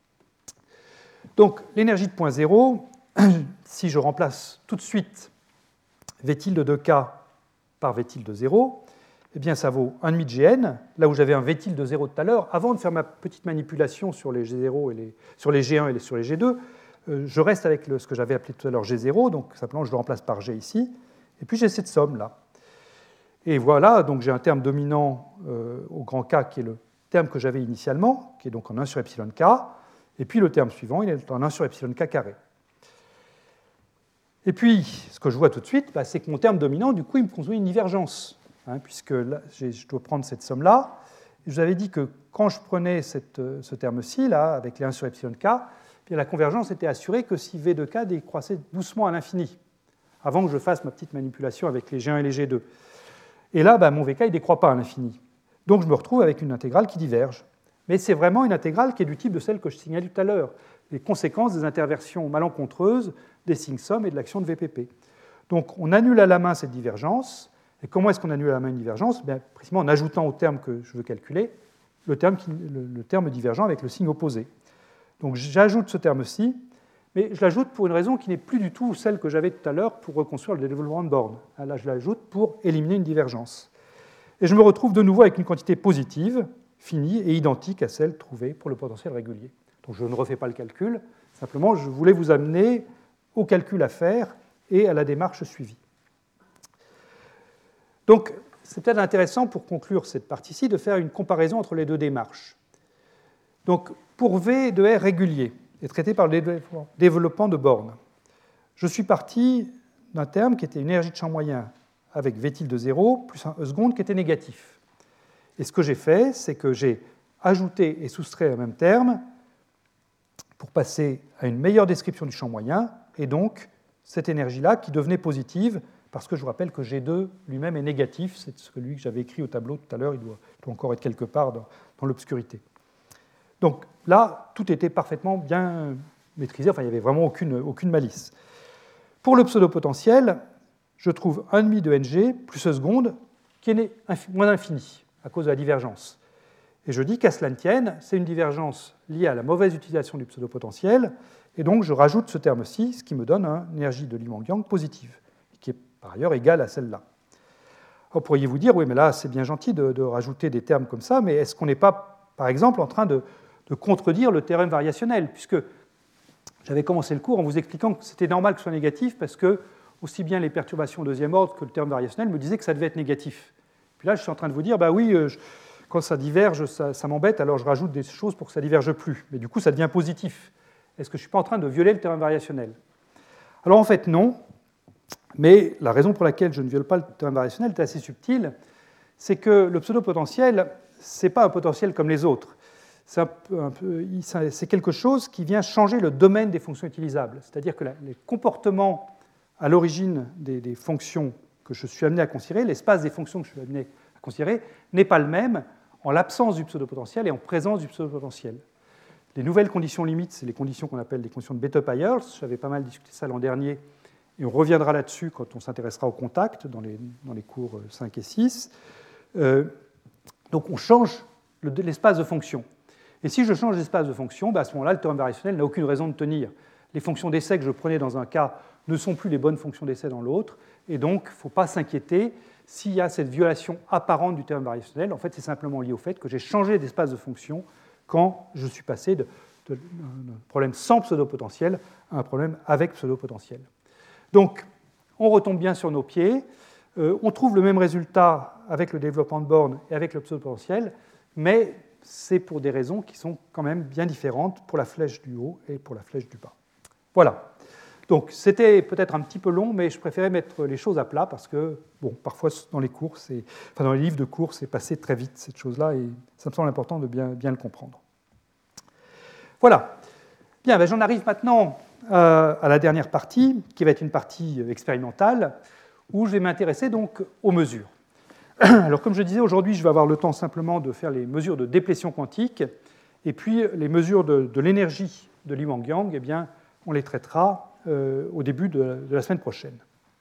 Donc l'énergie de point 0, si je remplace tout de suite V tilde de K par V tilde de 0, eh bien ça vaut 1,5 de Gn, là où j'avais un V tilde de 0 tout à l'heure, avant de faire ma petite manipulation sur les G0 sur les G1 et sur les G2, je reste avec ce que j'avais appelé tout à l'heure G0, donc simplement je le remplace par G ici, et puis j'ai cette somme-là. Et voilà, donc j'ai un terme dominant au grand K qui est le terme que j'avais initialement, qui est donc en 1 sur epsilon K, et puis le terme suivant, il est en 1 sur epsilon K carré. Et puis, ce que je vois tout de suite, c'est que mon terme dominant, du coup, il me construit une divergence. puisque là, je dois prendre cette somme-là. Je vous avais dit que quand je prenais ce terme-ci, là, avec les 1 sur epsilon k, bien, la convergence était assurée que si v de k décroissait doucement à l'infini, avant que je fasse ma petite manipulation avec les G1 et les G2. Et là, mon vk ne décroît pas à l'infini. Donc je me retrouve avec une intégrale qui diverge. Mais c'est vraiment une intégrale qui est du type de celle que je signalais tout à l'heure, les conséquences des interversions malencontreuses des signes somme et de l'action de VPP. Donc on annule à la main cette divergence. Et comment est-ce qu'on annule à la main une divergence? Précisément en ajoutant au terme que je veux calculer le terme divergent avec le signe opposé. Donc j'ajoute ce terme-ci, mais je l'ajoute pour une raison qui n'est plus du tout celle que j'avais tout à l'heure pour reconstruire le développement de borne. Là, je l'ajoute pour éliminer une divergence. Et je me retrouve de nouveau avec une quantité positive, finie et identique à celle trouvée pour le potentiel régulier. Donc je ne refais pas le calcul, simplement je voulais vous amener au calcul à faire et à la démarche suivie. Donc c'est peut-être intéressant pour conclure cette partie-ci de faire une comparaison entre les deux démarches. Donc pour V de R régulier et traité par le développement de borne, je suis parti d'un terme qui était une énergie de champ moyen avec V tilde de 0 plus un E seconde qui était négatif. Et ce que j'ai fait, c'est que j'ai ajouté et soustrait un même terme pour passer à une meilleure description du champ moyen, et donc cette énergie-là qui devenait positive, parce que je vous rappelle que G2 lui-même est négatif, c'est celui que j'avais écrit au tableau tout à l'heure, il doit encore être quelque part dans l'obscurité. Donc là, tout était parfaitement bien maîtrisé, enfin il n'y avait vraiment aucune malice. Pour le pseudo-potentiel, je trouve 1,5 de Ng plus E seconde qui est moins d'infini à cause de la divergence. Et je dis qu'à cela ne tienne, c'est une divergence liée à la mauvaise utilisation du pseudo-potentiel, et donc je rajoute ce terme-ci, ce qui me donne une énergie de Lee-Wang-Yang positive, qui est par ailleurs égale à celle-là. Alors pourriez-vous dire, oui, mais là, c'est bien gentil de rajouter des termes comme ça, mais est-ce qu'on n'est pas, par exemple, en train de contredire le théorème variationnel, puisque j'avais commencé le cours en vous expliquant que c'était normal que ce soit négatif, parce que aussi bien les perturbations deuxième ordre que le théorème variationnel me disaient que ça devait être négatif. Puis là, je suis en train de vous dire, oui, quand ça diverge, ça m'embête, alors je rajoute des choses pour que ça ne diverge plus. Mais du coup, ça devient positif. Est-ce que je ne suis pas en train de violer le théorème variationnel? Alors en fait, non. Mais la raison pour laquelle je ne viole pas le théorème variationnel est assez subtile. C'est que le pseudo-potentiel, ce n'est pas un potentiel comme les autres. C'est quelque chose qui vient changer le domaine des fonctions utilisables. C'est-à-dire que les comportements à l'origine des fonctions que je suis amené à considérer, l'espace des fonctions que je suis amené à considérer, n'est pas le même en l'absence du pseudo-potentiel et en présence du pseudo-potentiel. Les nouvelles conditions limites, c'est les conditions qu'on appelle des conditions de Bethe-Pyers. J'avais pas mal discuté ça l'an dernier, et on reviendra là-dessus quand on s'intéressera au contact dans les cours 5 et 6. Donc on change l'espace de fonction. Et si je change l'espace de fonction, à ce moment-là, le théorème variationnel n'a aucune raison de tenir. Les fonctions d'essai que je prenais dans un cas ne sont plus les bonnes fonctions d'essai dans l'autre, et donc il ne faut pas s'inquiéter s'il y a cette violation apparente du théorème variationnel. En fait, c'est simplement lié au fait que j'ai changé d'espace de fonction quand je suis passé d'un problème sans pseudo-potentiel à un problème avec pseudo-potentiel. Donc, on retombe bien sur nos pieds, on trouve le même résultat avec le développement de borne et avec le pseudo-potentiel, mais c'est pour des raisons qui sont quand même bien différentes pour la flèche du haut et pour la flèche du bas. Voilà. Donc c'était peut-être un petit peu long, mais je préférais mettre les choses à plat parce que, parfois dans les cours, dans les livres de cours, c'est passé très vite cette chose-là et ça me semble important de bien le comprendre. Voilà. Bien, j'en arrive maintenant à la dernière partie, qui va être une partie expérimentale, où je vais m'intéresser donc aux mesures. Alors comme je disais, aujourd'hui, je vais avoir le temps simplement de faire les mesures de déplétion quantique, et puis les mesures de l'énergie de Lee-Wang-Yang, eh bien, on les traitera au début de la semaine prochaine.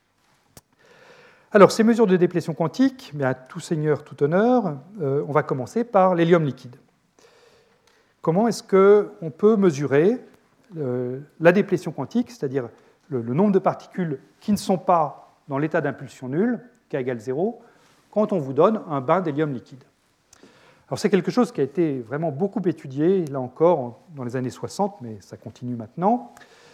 Alors, ces mesures de déplétion quantique, à tout seigneur, tout honneur, on va commencer par l'hélium liquide. Comment est-ce qu'on peut mesurer la déplétion quantique, c'est-à-dire le nombre de particules qui ne sont pas dans l'état d'impulsion nulle, k égale 0, quand on vous donne un bain d'hélium liquide? Alors, c'est quelque chose qui a été vraiment beaucoup étudié, là encore, dans les années 60, mais ça continue maintenant.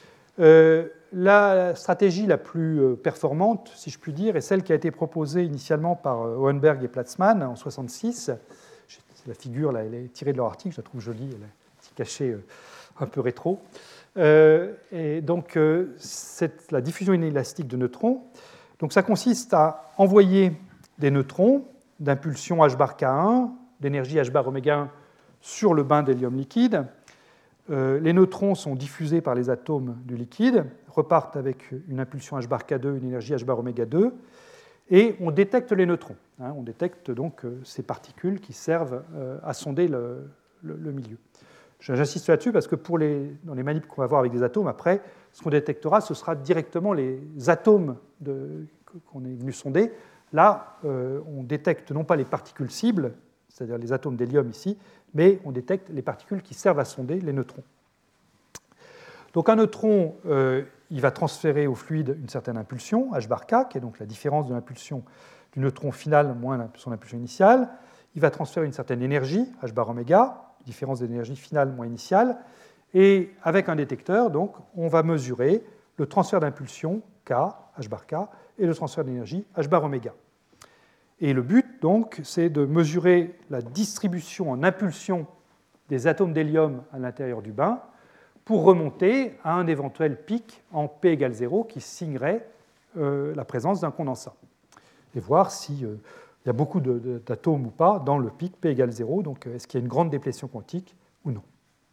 La stratégie la plus performante, si je puis dire, est celle qui a été proposée initialement par Hohenberg et Platzmann en 1966. C'est la figure, là, elle est tirée de leur article, je la trouve jolie, elle est cachée un peu rétro. Et donc, c'est la diffusion inélastique de neutrons. Donc, ça consiste à envoyer des neutrons d'impulsion h bar K1, d'énergie h bar oméga 1 sur le bain d'hélium liquide. Les neutrons sont diffusés par les atomes du liquide, repartent avec une impulsion h bar K2, une énergie h bar oméga 2, et on détecte les neutrons. On détecte donc ces particules qui servent à sonder le milieu. J'insiste là-dessus parce que dans les manips qu'on va voir avec des atomes, après, ce qu'on détectera, ce sera directement les atomes qu'on est venu sonder. Là, on détecte non pas les particules cibles, c'est-à-dire les atomes d'hélium ici, mais on détecte les particules qui servent à sonder les neutrons. Donc un neutron, il va transférer au fluide une certaine impulsion, h bar k, qui est donc la différence de l'impulsion du neutron final moins son impulsion initiale. Il va transférer une certaine énergie, h bar oméga, différence d'énergie finale moins initiale. Et avec un détecteur, donc, on va mesurer le transfert d'impulsion, k, h bar k, et le transfert d'énergie, h bar oméga. Et le but, donc, c'est de mesurer la distribution en impulsion des atomes d'hélium à l'intérieur du bain pour remonter à un éventuel pic en P égale 0 qui signerait la présence d'un condensat. Et voir s'il y a beaucoup d'atomes ou pas dans le pic P égale 0, donc est-ce qu'il y a une grande déplétion quantique ou non.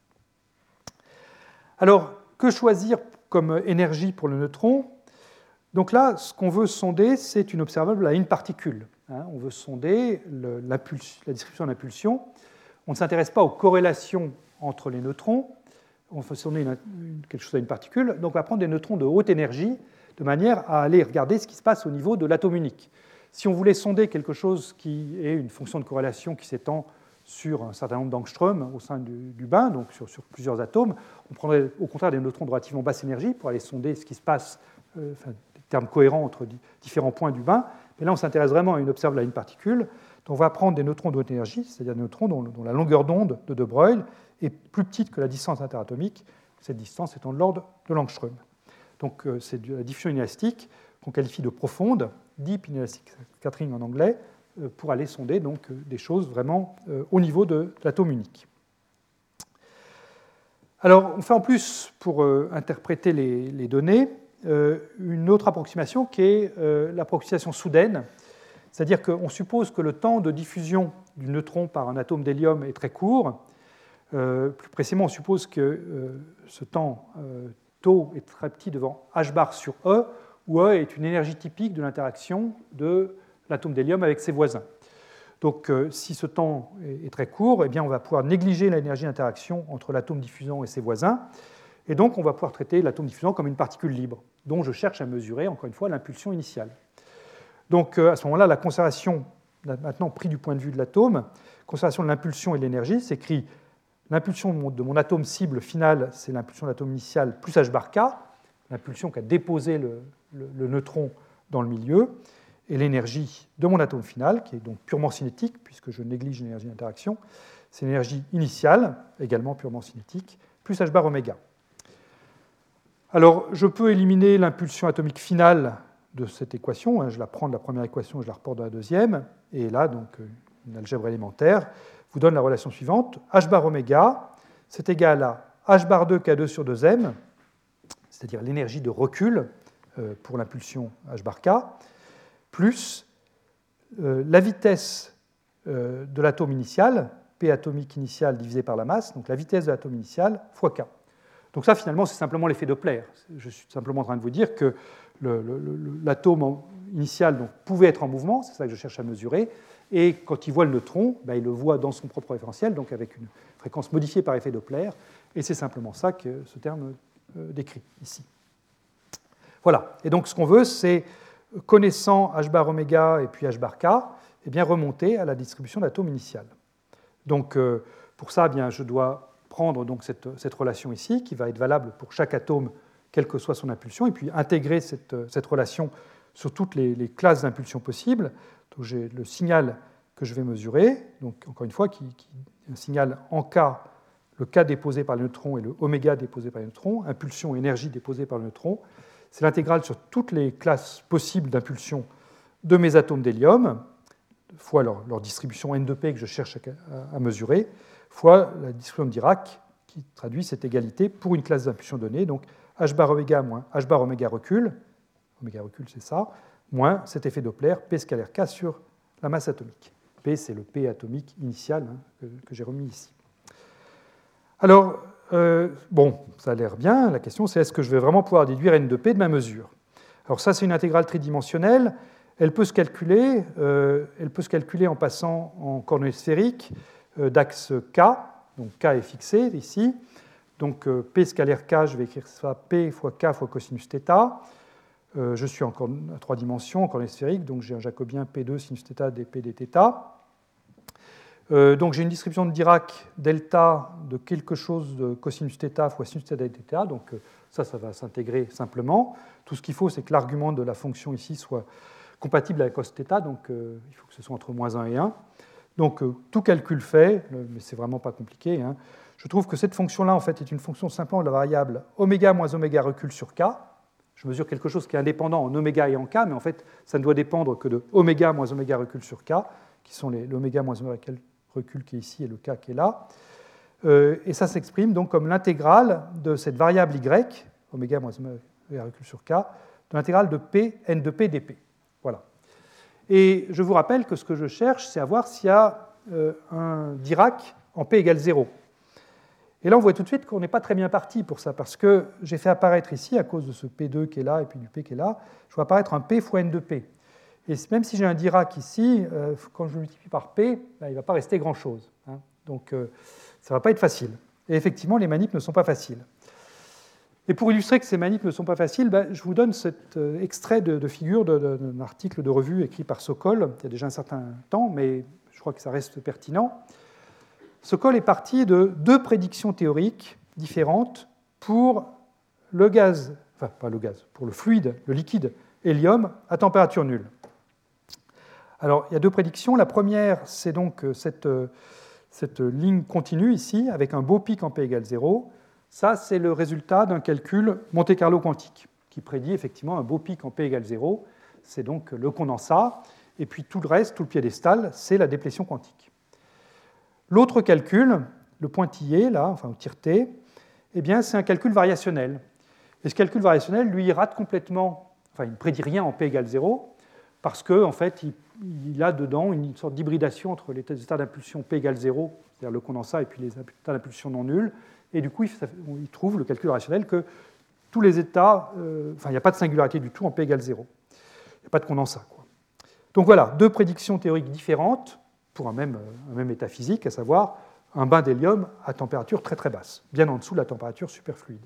Alors, que choisir comme énergie pour le neutron? Donc là, ce qu'on veut sonder, c'est une observable à une particule. On veut sonder la distribution d'impulsion. On ne s'intéresse pas aux corrélations entre les neutrons. On veut sonder quelque chose à une particule. Donc on va prendre des neutrons de haute énergie de manière à aller regarder ce qui se passe au niveau de l'atome unique. Si on voulait sonder quelque chose qui est une fonction de corrélation qui s'étend sur un certain nombre d'angströms au sein du bain, donc sur plusieurs atomes, on prendrait au contraire des neutrons de relativement basse énergie pour aller sonder ce qui se passe, des termes cohérents entre différents points du bain. Mais là, on s'intéresse vraiment à une observable à une particule. Donc on va prendre des neutrons de haute énergie, c'est-à-dire des neutrons dont la longueur d'onde de De Broglie est plus petite que la distance interatomique, cette distance étant de l'ordre de l'angström. Donc c'est de la diffusion inélastique qu'on qualifie de profonde, deep inelastic scattering en anglais, pour aller sonder donc des choses vraiment au niveau de l'atome unique. Alors on fait en plus, pour interpréter les données, une autre approximation qui est l'approximation soudaine, c'est-à-dire qu'on suppose que le temps de diffusion du neutron par un atome d'hélium est très court. Plus précisément, on suppose que ce temps tau est très petit devant h bar sur E, où E est une énergie typique de l'interaction de l'atome d'hélium avec ses voisins. Donc si ce temps est très court, eh bien, on va pouvoir négliger l'énergie d'interaction entre l'atome diffusant et ses voisins, et donc on va pouvoir traiter l'atome diffusant comme une particule libre, dont je cherche à mesurer, encore une fois, l'impulsion initiale. Donc à ce moment-là, la conservation, maintenant pris du point de vue de l'atome, conservation de l'impulsion et de l'énergie, s'écrit l'impulsion de mon atome cible final, c'est l'impulsion de l'atome initial plus h bar k, l'impulsion qu'a déposé le neutron dans le milieu, et l'énergie de mon atome final, qui est donc purement cinétique, puisque je néglige l'énergie d'interaction, c'est l'énergie initiale, également purement cinétique, plus h bar oméga. Alors, je peux éliminer l'impulsion atomique finale de cette équation. Je la prends de la première équation et je la reporte dans la deuxième. Et là, donc, une algèbre élémentaire vous donne la relation suivante. H bar oméga, c'est égal à H bar 2 K2 sur 2m, c'est-à-dire l'énergie de recul pour l'impulsion H bar K, plus la vitesse de l'atome initial, P atomique initial divisé par la masse, donc la vitesse de l'atome initial fois K. Donc ça, finalement, c'est simplement l'effet Doppler. Je suis simplement en train de vous dire que l'atome initial donc, pouvait être en mouvement, c'est ça que je cherche à mesurer, et quand il voit le neutron, il le voit dans son propre référentiel, donc avec une fréquence modifiée par effet Doppler, et c'est simplement ça que ce terme décrit ici. Voilà, et donc ce qu'on veut, c'est, connaissant h bar oméga et puis h bar k, eh bien, remonter à la distribution d'atomes initiale. Donc pour ça, eh bien, je dois prendre donc cette relation ici, qui va être valable pour chaque atome, quelle que soit son impulsion, et puis intégrer cette relation sur toutes les classes d'impulsion possibles. Donc j'ai le signal que je vais mesurer, donc encore une fois, qui est un signal en K, le K déposé par le neutron et le oméga déposé par le neutron, impulsion et énergie déposée par le neutron. C'est l'intégrale sur toutes les classes possibles d'impulsion de mes atomes d'hélium, fois leur distribution n de p que je cherche à mesurer, fois la distribution de Dirac qui traduit cette égalité pour une classe d'impulsion donnée, donc h bar oméga moins h bar oméga recul c'est ça, moins cet effet Doppler, P scalaire K sur la masse atomique. P, c'est le P atomique initial que j'ai remis ici. Alors, bon, ça a l'air bien. La question, c'est est-ce que je vais vraiment pouvoir déduire n de P de ma mesure? Alors ça, c'est une intégrale tridimensionnelle. Elle peut se calculer en passant en coordonnées sphériques d'axe K. Donc K est fixé ici. Donc P scalaire K, je vais écrire ça P fois K fois cosinus θ. Je suis encore à 3 dimensions, en coordonnées sphériques, donc j'ai un jacobien P2 sinus θ dP dθ. Donc j'ai une distribution de Dirac delta de quelque chose de cosinus θ fois sinus θ dθ. Donc ça va s'intégrer simplement. Tout ce qu'il faut, c'est que l'argument de la fonction ici soit compatible avec cos θ, donc il faut que ce soit entre moins 1 et 1. Donc tout calcul fait, mais c'est vraiment pas compliqué. Je trouve que cette fonction-là, en fait, est une fonction simplement de la variable oméga moins oméga recul sur k. Je mesure quelque chose qui est indépendant en oméga et en k, mais en fait, ça ne doit dépendre que de oméga moins oméga recul sur k, qui sont l'oméga moins oméga recul qui est ici et le k qui est là. Et ça s'exprime donc comme l'intégrale de cette variable y, oméga moins oméga recul sur k, de l'intégrale de p, n de p dp. Voilà. Et je vous rappelle que ce que je cherche, c'est à voir s'il y a un Dirac en p égale 0. Et là, on voit tout de suite qu'on n'est pas très bien parti pour ça, parce que j'ai fait apparaître ici, à cause de ce P2 qui est là et puis du P qui est là, je vois apparaître un P fois N de P. Et même si j'ai un Dirac ici, quand je le multiplie par P, il ne va pas rester grand-chose. Donc ça ne va pas être facile. Et effectivement, les manips ne sont pas faciles. Et pour illustrer que ces manips ne sont pas faciles, je vous donne cet extrait de figure d'un article de revue écrit par Sokol, il y a déjà un certain temps, mais je crois que ça reste pertinent. Sokol est parti de 2 prédictions théoriques différentes pour le gaz, enfin pas le gaz, pour le fluide, le liquide hélium à température nulle. Alors il y a 2 prédictions. La première, c'est donc cette ligne continue ici, avec un beau pic en P égale 0. Ça, c'est le résultat d'un calcul Monte-Carlo quantique, qui prédit effectivement un beau pic en P égale 0. C'est donc le condensat, et puis tout le reste, tout le piédestal, c'est la déplétion quantique. L'autre calcul, le pointillé, là, enfin au tir-T, eh bien, c'est un calcul variationnel. Et ce calcul variationnel, lui, il rate complètement, enfin, il ne prédit rien en P égale 0, parce qu'en fait, il a dedans une sorte d'hybridation entre les états d'impulsion P égale 0, c'est-à-dire le condensat, et puis les états d'impulsion non nuls. Et du coup, il trouve, le calcul variationnel, que tous les états, enfin, il n'y a pas de singularité du tout en P égale 0. Il n'y a pas de condensat, quoi. Donc voilà, 2 prédictions théoriques différentes pour un même état physique, à savoir un bain d'hélium à température très très basse, bien en dessous de la température superfluide.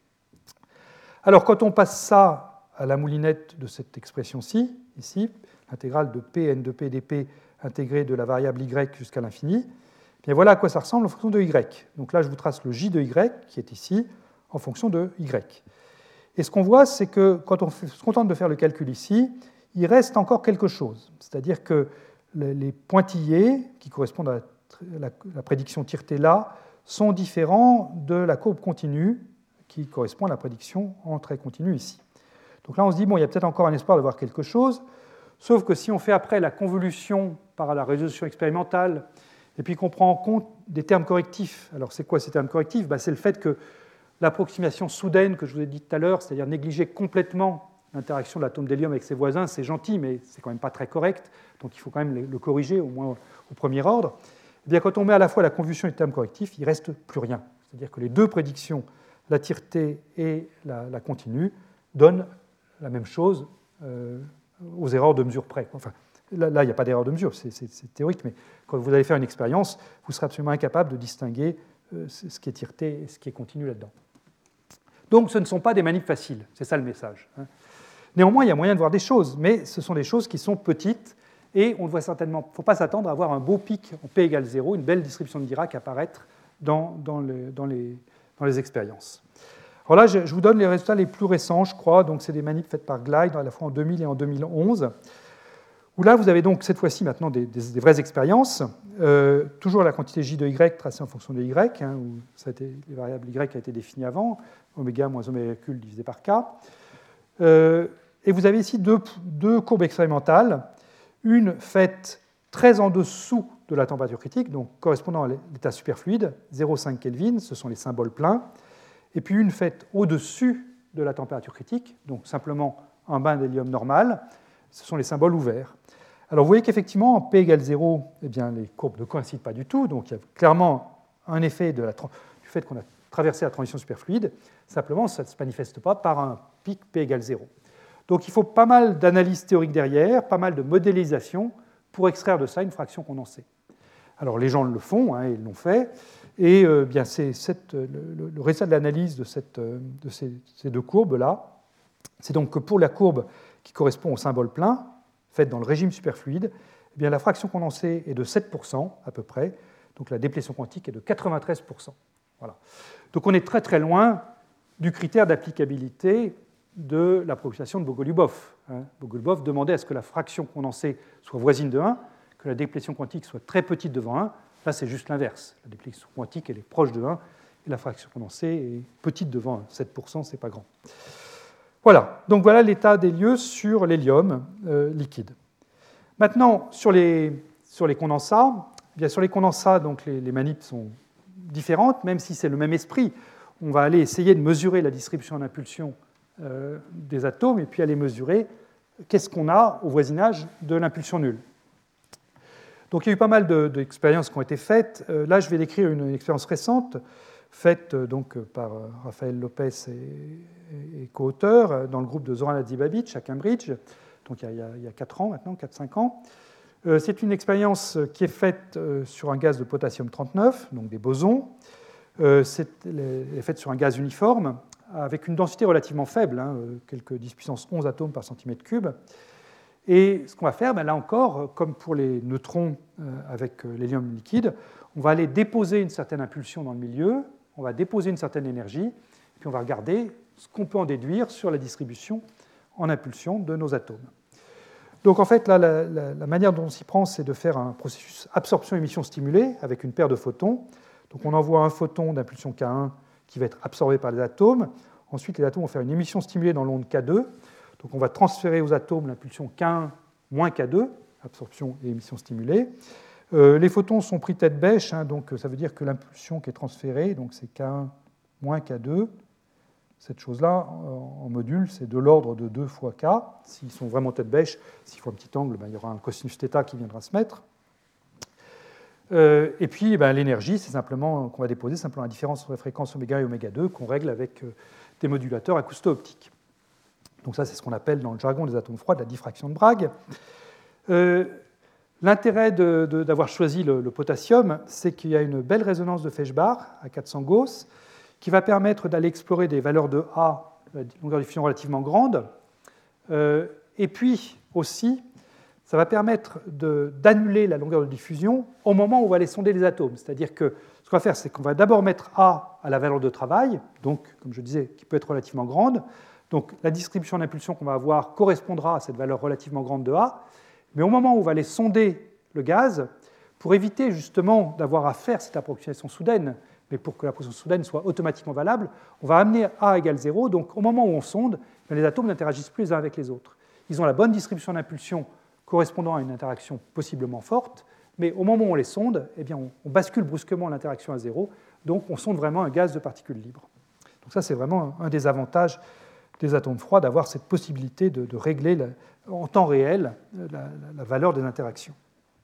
Alors quand on passe ça à la moulinette de cette expression-ci, ici, l'intégrale de P n de P dP intégrée de la variable y jusqu'à l'infini, bien voilà à quoi ça ressemble en fonction de y. Donc là, je vous trace le j de y, qui est ici, en fonction de y. Et ce qu'on voit, c'est que quand on se contente de faire le calcul ici, il reste encore quelque chose. C'est-à-dire que les pointillés, qui correspondent à la prédiction tir-T là, sont différents de la courbe continue, qui correspond à la prédiction en trait continu ici. Donc là, on se dit, bon, il y a peut-être encore un espoir de voir quelque chose, sauf que si on fait après la convolution par la résolution expérimentale, et puis qu'on prend en compte des termes correctifs. Alors c'est quoi ces termes correctifs? C'est le fait que l'approximation soudaine que je vous ai dit tout à l'heure, c'est-à-dire négliger complètement l'interaction de l'atome d'hélium avec ses voisins, c'est gentil, mais c'est quand même pas très correct, donc il faut quand même le corriger, au moins au premier ordre. Eh bien, quand on met à la fois la convolution et le terme correctif, il ne reste plus rien. C'est-à-dire que les 2 prédictions, la tir-T et la continue, donnent la même chose aux erreurs de mesure près. Enfin, là, il n'y a pas d'erreur de mesure, c'est théorique, mais quand vous allez faire une expérience, vous serez absolument incapable de distinguer ce qui est tir-T et ce qui est continu là-dedans. Donc, ce ne sont pas des manips faciles, c'est ça le message. Néanmoins, il y a moyen de voir des choses, mais ce sont des choses qui sont petites, et on ne faut pas s'attendre à avoir un beau pic en P égale 0, une belle distribution de Dirac apparaître dans les expériences. Alors là, je vous donne les résultats les plus récents, je crois. Donc, c'est des manips faites par Glide, à la fois en 2000 et en 2011, où là, vous avez donc cette fois-ci maintenant des vraies expériences, toujours la quantité J de Y tracée en fonction de Y, où les variables Y a été définies avant, oméga moins oméga cul divisé par K. Et vous avez ici deux courbes expérimentales, une faite très en dessous de la température critique, donc correspondant à l'état superfluide, 0,5 Kelvin, ce sont les symboles pleins, et puis une faite au-dessus de la température critique, donc simplement un bain d'hélium normal, ce sont les symboles ouverts. Alors vous voyez qu'effectivement, en P égale 0, eh bien, les courbes ne coïncident pas du tout, donc il y a clairement un effet du fait qu'on a traversé la transition superfluide, simplement ça ne se manifeste pas par un pic P égale 0. Donc il faut pas mal d'analyse théorique derrière, pas mal de modélisation pour extraire de ça une fraction condensée. Alors les gens le font, ils l'ont fait, et bien, c'est le résultat de l'analyse de ces deux courbes-là, c'est donc que pour la courbe qui correspond au symbole plein, faite dans le régime superfluide, eh bien, la fraction condensée est de 7% à peu près, donc la déplétion quantique est de 93%. Voilà. Donc on est très très loin du critère d'applicabilité de la proposition de Bogoliubov. Bogoliubov demandait à ce que la fraction condensée soit voisine de 1, que la déplétion quantique soit très petite devant 1. Là, c'est juste l'inverse. La déplétion quantique, elle est proche de 1, et la fraction condensée est petite devant 1. 7%, ce n'est pas grand. Voilà, donc voilà l'état des lieux sur l'hélium liquide. Maintenant, sur les condensats, bien, sur les condensats, donc les manips sont différentes, même si c'est le même esprit. On va aller essayer de mesurer la distribution en impulsion des atomes et puis aller mesurer qu'est-ce qu'on a au voisinage de l'impulsion nulle. Donc il y a eu pas mal d'expériences qui ont été faites. Là, je vais décrire une expérience récente faite donc par Rafael Lopez et co-auteurs dans le groupe de Zoran Hadzibabic à Cambridge, donc il y a 4 ans maintenant, 4-5 ans. C'est une expérience qui est faite sur un gaz de potassium 39, donc des bosons. Elle est faite sur un gaz uniforme avec une densité relativement faible, quelques 10 puissance 11 atomes par centimètre cube. Et ce qu'on va faire, là encore, comme pour les neutrons avec l'hélium liquide, on va aller déposer une certaine impulsion dans le milieu, on va déposer une certaine énergie, puis on va regarder ce qu'on peut en déduire sur la distribution en impulsion de nos atomes. Donc en fait, là, la manière dont on s'y prend, c'est de faire un processus absorption-émission stimulée avec une paire de photons. Donc on envoie un photon d'impulsion K1 qui va être absorbé par les atomes. Ensuite, les atomes vont faire une émission stimulée dans l'onde K2. Donc on va transférer aux atomes l'impulsion K1 moins K2, absorption et émission stimulée. Les photons sont pris tête bêche, donc ça veut dire que l'impulsion qui est transférée, donc c'est K1 moins K2. Cette chose-là, en module, c'est de l'ordre de 2 fois K. S'ils sont vraiment tête bêche, s'il faut un petit angle, il y aura un cosinus θ qui viendra se mettre. Et puis l'énergie, c'est simplement qu'on va déposer simplement la différence entre les fréquences oméga et oméga 2 qu'on règle avec des modulateurs acousto-optiques. Donc ça, c'est ce qu'on appelle dans le jargon des atomes froids de la diffraction de Bragg. L'intérêt d'avoir choisi le potassium, c'est qu'il y a une belle résonance de Feshbach à 400 Gauss qui va permettre d'aller explorer des valeurs de A, longueur de diffusion relativement grande. Et puis aussi, ça va permettre d'annuler la longueur de diffusion au moment où on va aller sonder les atomes. C'est-à-dire que ce qu'on va faire, c'est qu'on va d'abord mettre A à la valeur de travail, donc, comme je disais, qui peut être relativement grande. Donc la distribution d'impulsion qu'on va avoir correspondra à cette valeur relativement grande de A. Mais au moment où on va aller sonder le gaz, pour éviter justement d'avoir à faire cette approximation soudaine, mais pour que l'approximation soudaine soit automatiquement valable, on va amener A égale 0. Donc au moment où on sonde, les atomes n'interagissent plus les uns avec les autres. Ils ont la bonne distribution d'impulsion correspondant à une interaction possiblement forte, mais au moment où on les sonde, eh bien, on bascule brusquement l'interaction à 0, donc on sonde vraiment un gaz de particules libres. Donc ça, c'est vraiment un des avantages des atomes froids, d'avoir cette possibilité de régler en temps réel la valeur des interactions.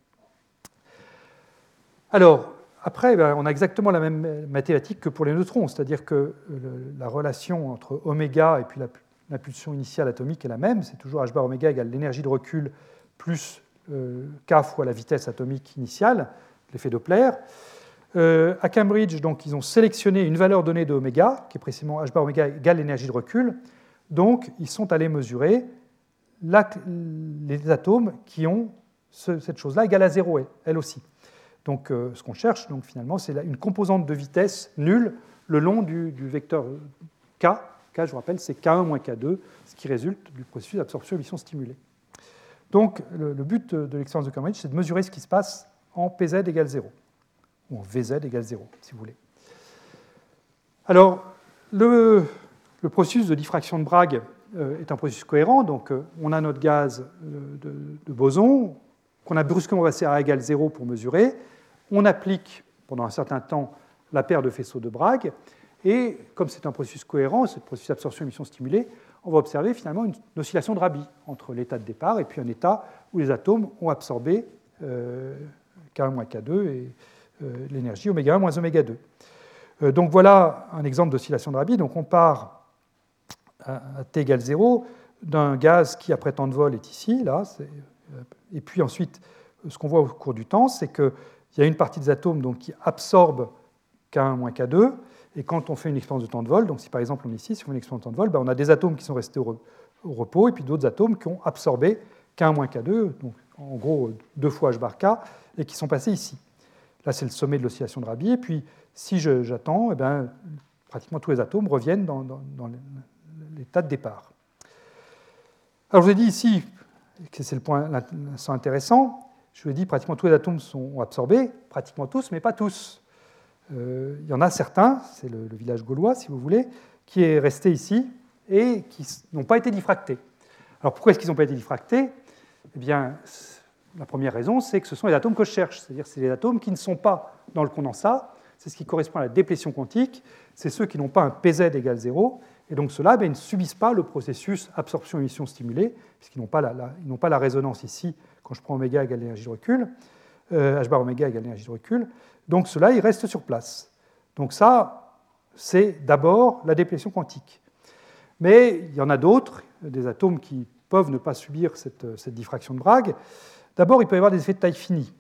Alors, après, on a exactement la même mathématique que pour les neutrons, c'est-à-dire que la relation entre oméga et puis l'impulsion initiale atomique est la même, c'est toujours h bar oméga égale l'énergie de recul plus k fois la vitesse atomique initiale, l'effet Doppler. À Cambridge, donc, ils ont sélectionné une valeur donnée de oméga, qui est précisément h bar oméga égale l'énergie de recul. Donc, ils sont allés mesurer les atomes qui ont cette chose-là égale à 0, elle aussi. Donc, ce qu'on cherche, donc, finalement, c'est une composante de vitesse nulle le long du vecteur K. K, je vous rappelle, c'est K1 moins K2, ce qui résulte du processus d'absorption-émission stimulée. Donc, le but de l'expérience de Cambridge, c'est de mesurer ce qui se passe en PZ égale 0, ou en VZ égale 0, si vous voulez. Alors, le processus de diffraction de Bragg est un processus cohérent. Donc, on a notre gaz de boson, qu'on a brusquement passé à A égale 0 pour mesurer. On applique pendant un certain temps la paire de faisceaux de Bragg. Et comme c'est un processus cohérent, ce processus d'absorption-émission stimulée, on va observer finalement une oscillation de Rabi entre l'état de départ et puis un état où les atomes ont absorbé K1-K2 et l'énergie oméga 1 moins oméga 2. Donc voilà un exemple d'oscillation de Rabi. Donc on part à t égale 0 d'un gaz qui, après temps de vol, est ici, là. Et puis ensuite, ce qu'on voit au cours du temps, c'est qu'il y a une partie des atomes donc, qui absorbe K1-K2, et quand on fait une expérience de temps de vol, donc si par exemple on est ici, si on fait une expérience de temps de vol, on a des atomes qui sont restés au repos, et puis d'autres atomes qui ont absorbé K1-K2, donc en gros 2 fois H bar K, et qui sont passés ici. Là, c'est le sommet de l'oscillation de Rabi, et puis si j'attends, pratiquement tous les atomes reviennent dans l'état de départ. Alors je vous ai dit ici, que c'est le point intéressant, je vous ai dit pratiquement tous les atomes sont absorbés, pratiquement tous, mais pas tous. Il y en a certains, c'est le village gaulois, si vous voulez, qui est resté ici et qui n'ont pas été diffractés. Alors pourquoi est-ce qu'ils n'ont pas été diffractés ? Eh bien, la première raison, c'est que ce sont les atomes que je cherche, c'est-à-dire c'est les atomes qui ne sont pas dans le condensat, c'est ce qui correspond à la déplétion quantique, c'est ceux qui n'ont pas un PZ égale 0, et donc ceux-là ils ne subissent pas le processus absorption-émission stimulée, puisqu'ils n'ont pas la résonance ici quand je prends oméga égale l'énergie de recul, H bar oméga égale l'énergie de recul. Donc ceux-là, ils restent sur place. Donc ça, c'est d'abord la déplétion quantique. Mais il y en a d'autres, des atomes qui peuvent ne pas subir cette diffraction de Bragg. D'abord, il peut y avoir des effets de taille finie.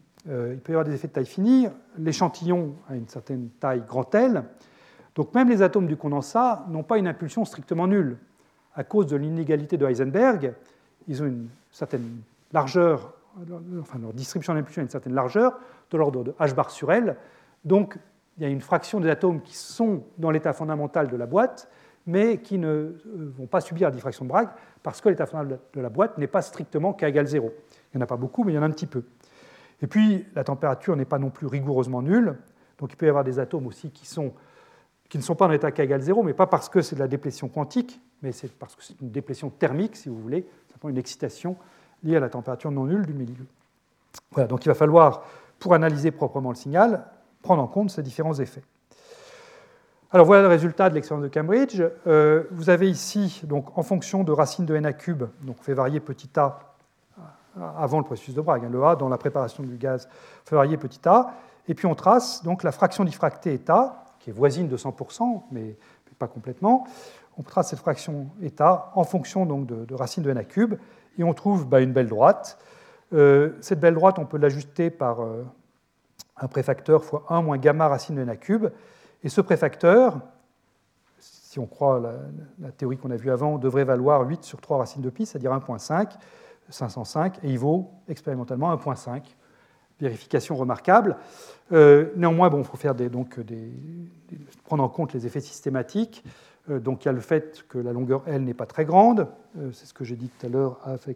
L'échantillon a une certaine taille grand L. Donc même les atomes du condensat n'ont pas une impulsion strictement nulle. À cause de l'inégalité de Heisenberg, ils ont une certaine largeur, enfin leur distribution d'impulsion a une certaine largeur, de l'ordre de H bar sur L. Donc, il y a une fraction des atomes qui sont dans l'état fondamental de la boîte, mais qui ne vont pas subir la diffraction de Bragg parce que l'état fondamental de la boîte n'est pas strictement K égale 0. Il n'y en a pas beaucoup, mais il y en a un petit peu. Et puis, la température n'est pas non plus rigoureusement nulle. Donc, il peut y avoir des atomes aussi qui ne sont pas dans l'état K égale 0, mais pas parce que c'est de la déplétion quantique, mais c'est parce que c'est une déplétion thermique, si vous voulez, simplement une excitation liée à la température non nulle du milieu. Voilà, donc il va falloir, pour analyser proprement le signal, prendre en compte ces différents effets. Alors voilà le résultat de l'expérience de Cambridge. Vous avez ici, donc, en fonction de racine de n à cube, donc on fait varier petit a avant le processus de Bragg, le a dans la préparation du gaz fait varier petit a, et puis on trace donc, la fraction diffractée eta, qui est voisine de 100%, mais pas complètement. On trace cette fraction eta en fonction donc, de racine de n à cube, et on trouve une belle droite. Cette belle droite, on peut l'ajuster par un préfacteur fois 1 moins gamma racine de n à cube. Et ce préfacteur, si on croit la théorie qu'on a vue avant, devrait valoir 8 sur 3 racines de pi, c'est-à-dire 1,5, 505, et il vaut expérimentalement 1,5. Vérification remarquable. Néanmoins, il faut faire prendre en compte les effets systématiques. Donc il y a le fait que la longueur L n'est pas très grande, c'est ce que j'ai dit tout à l'heure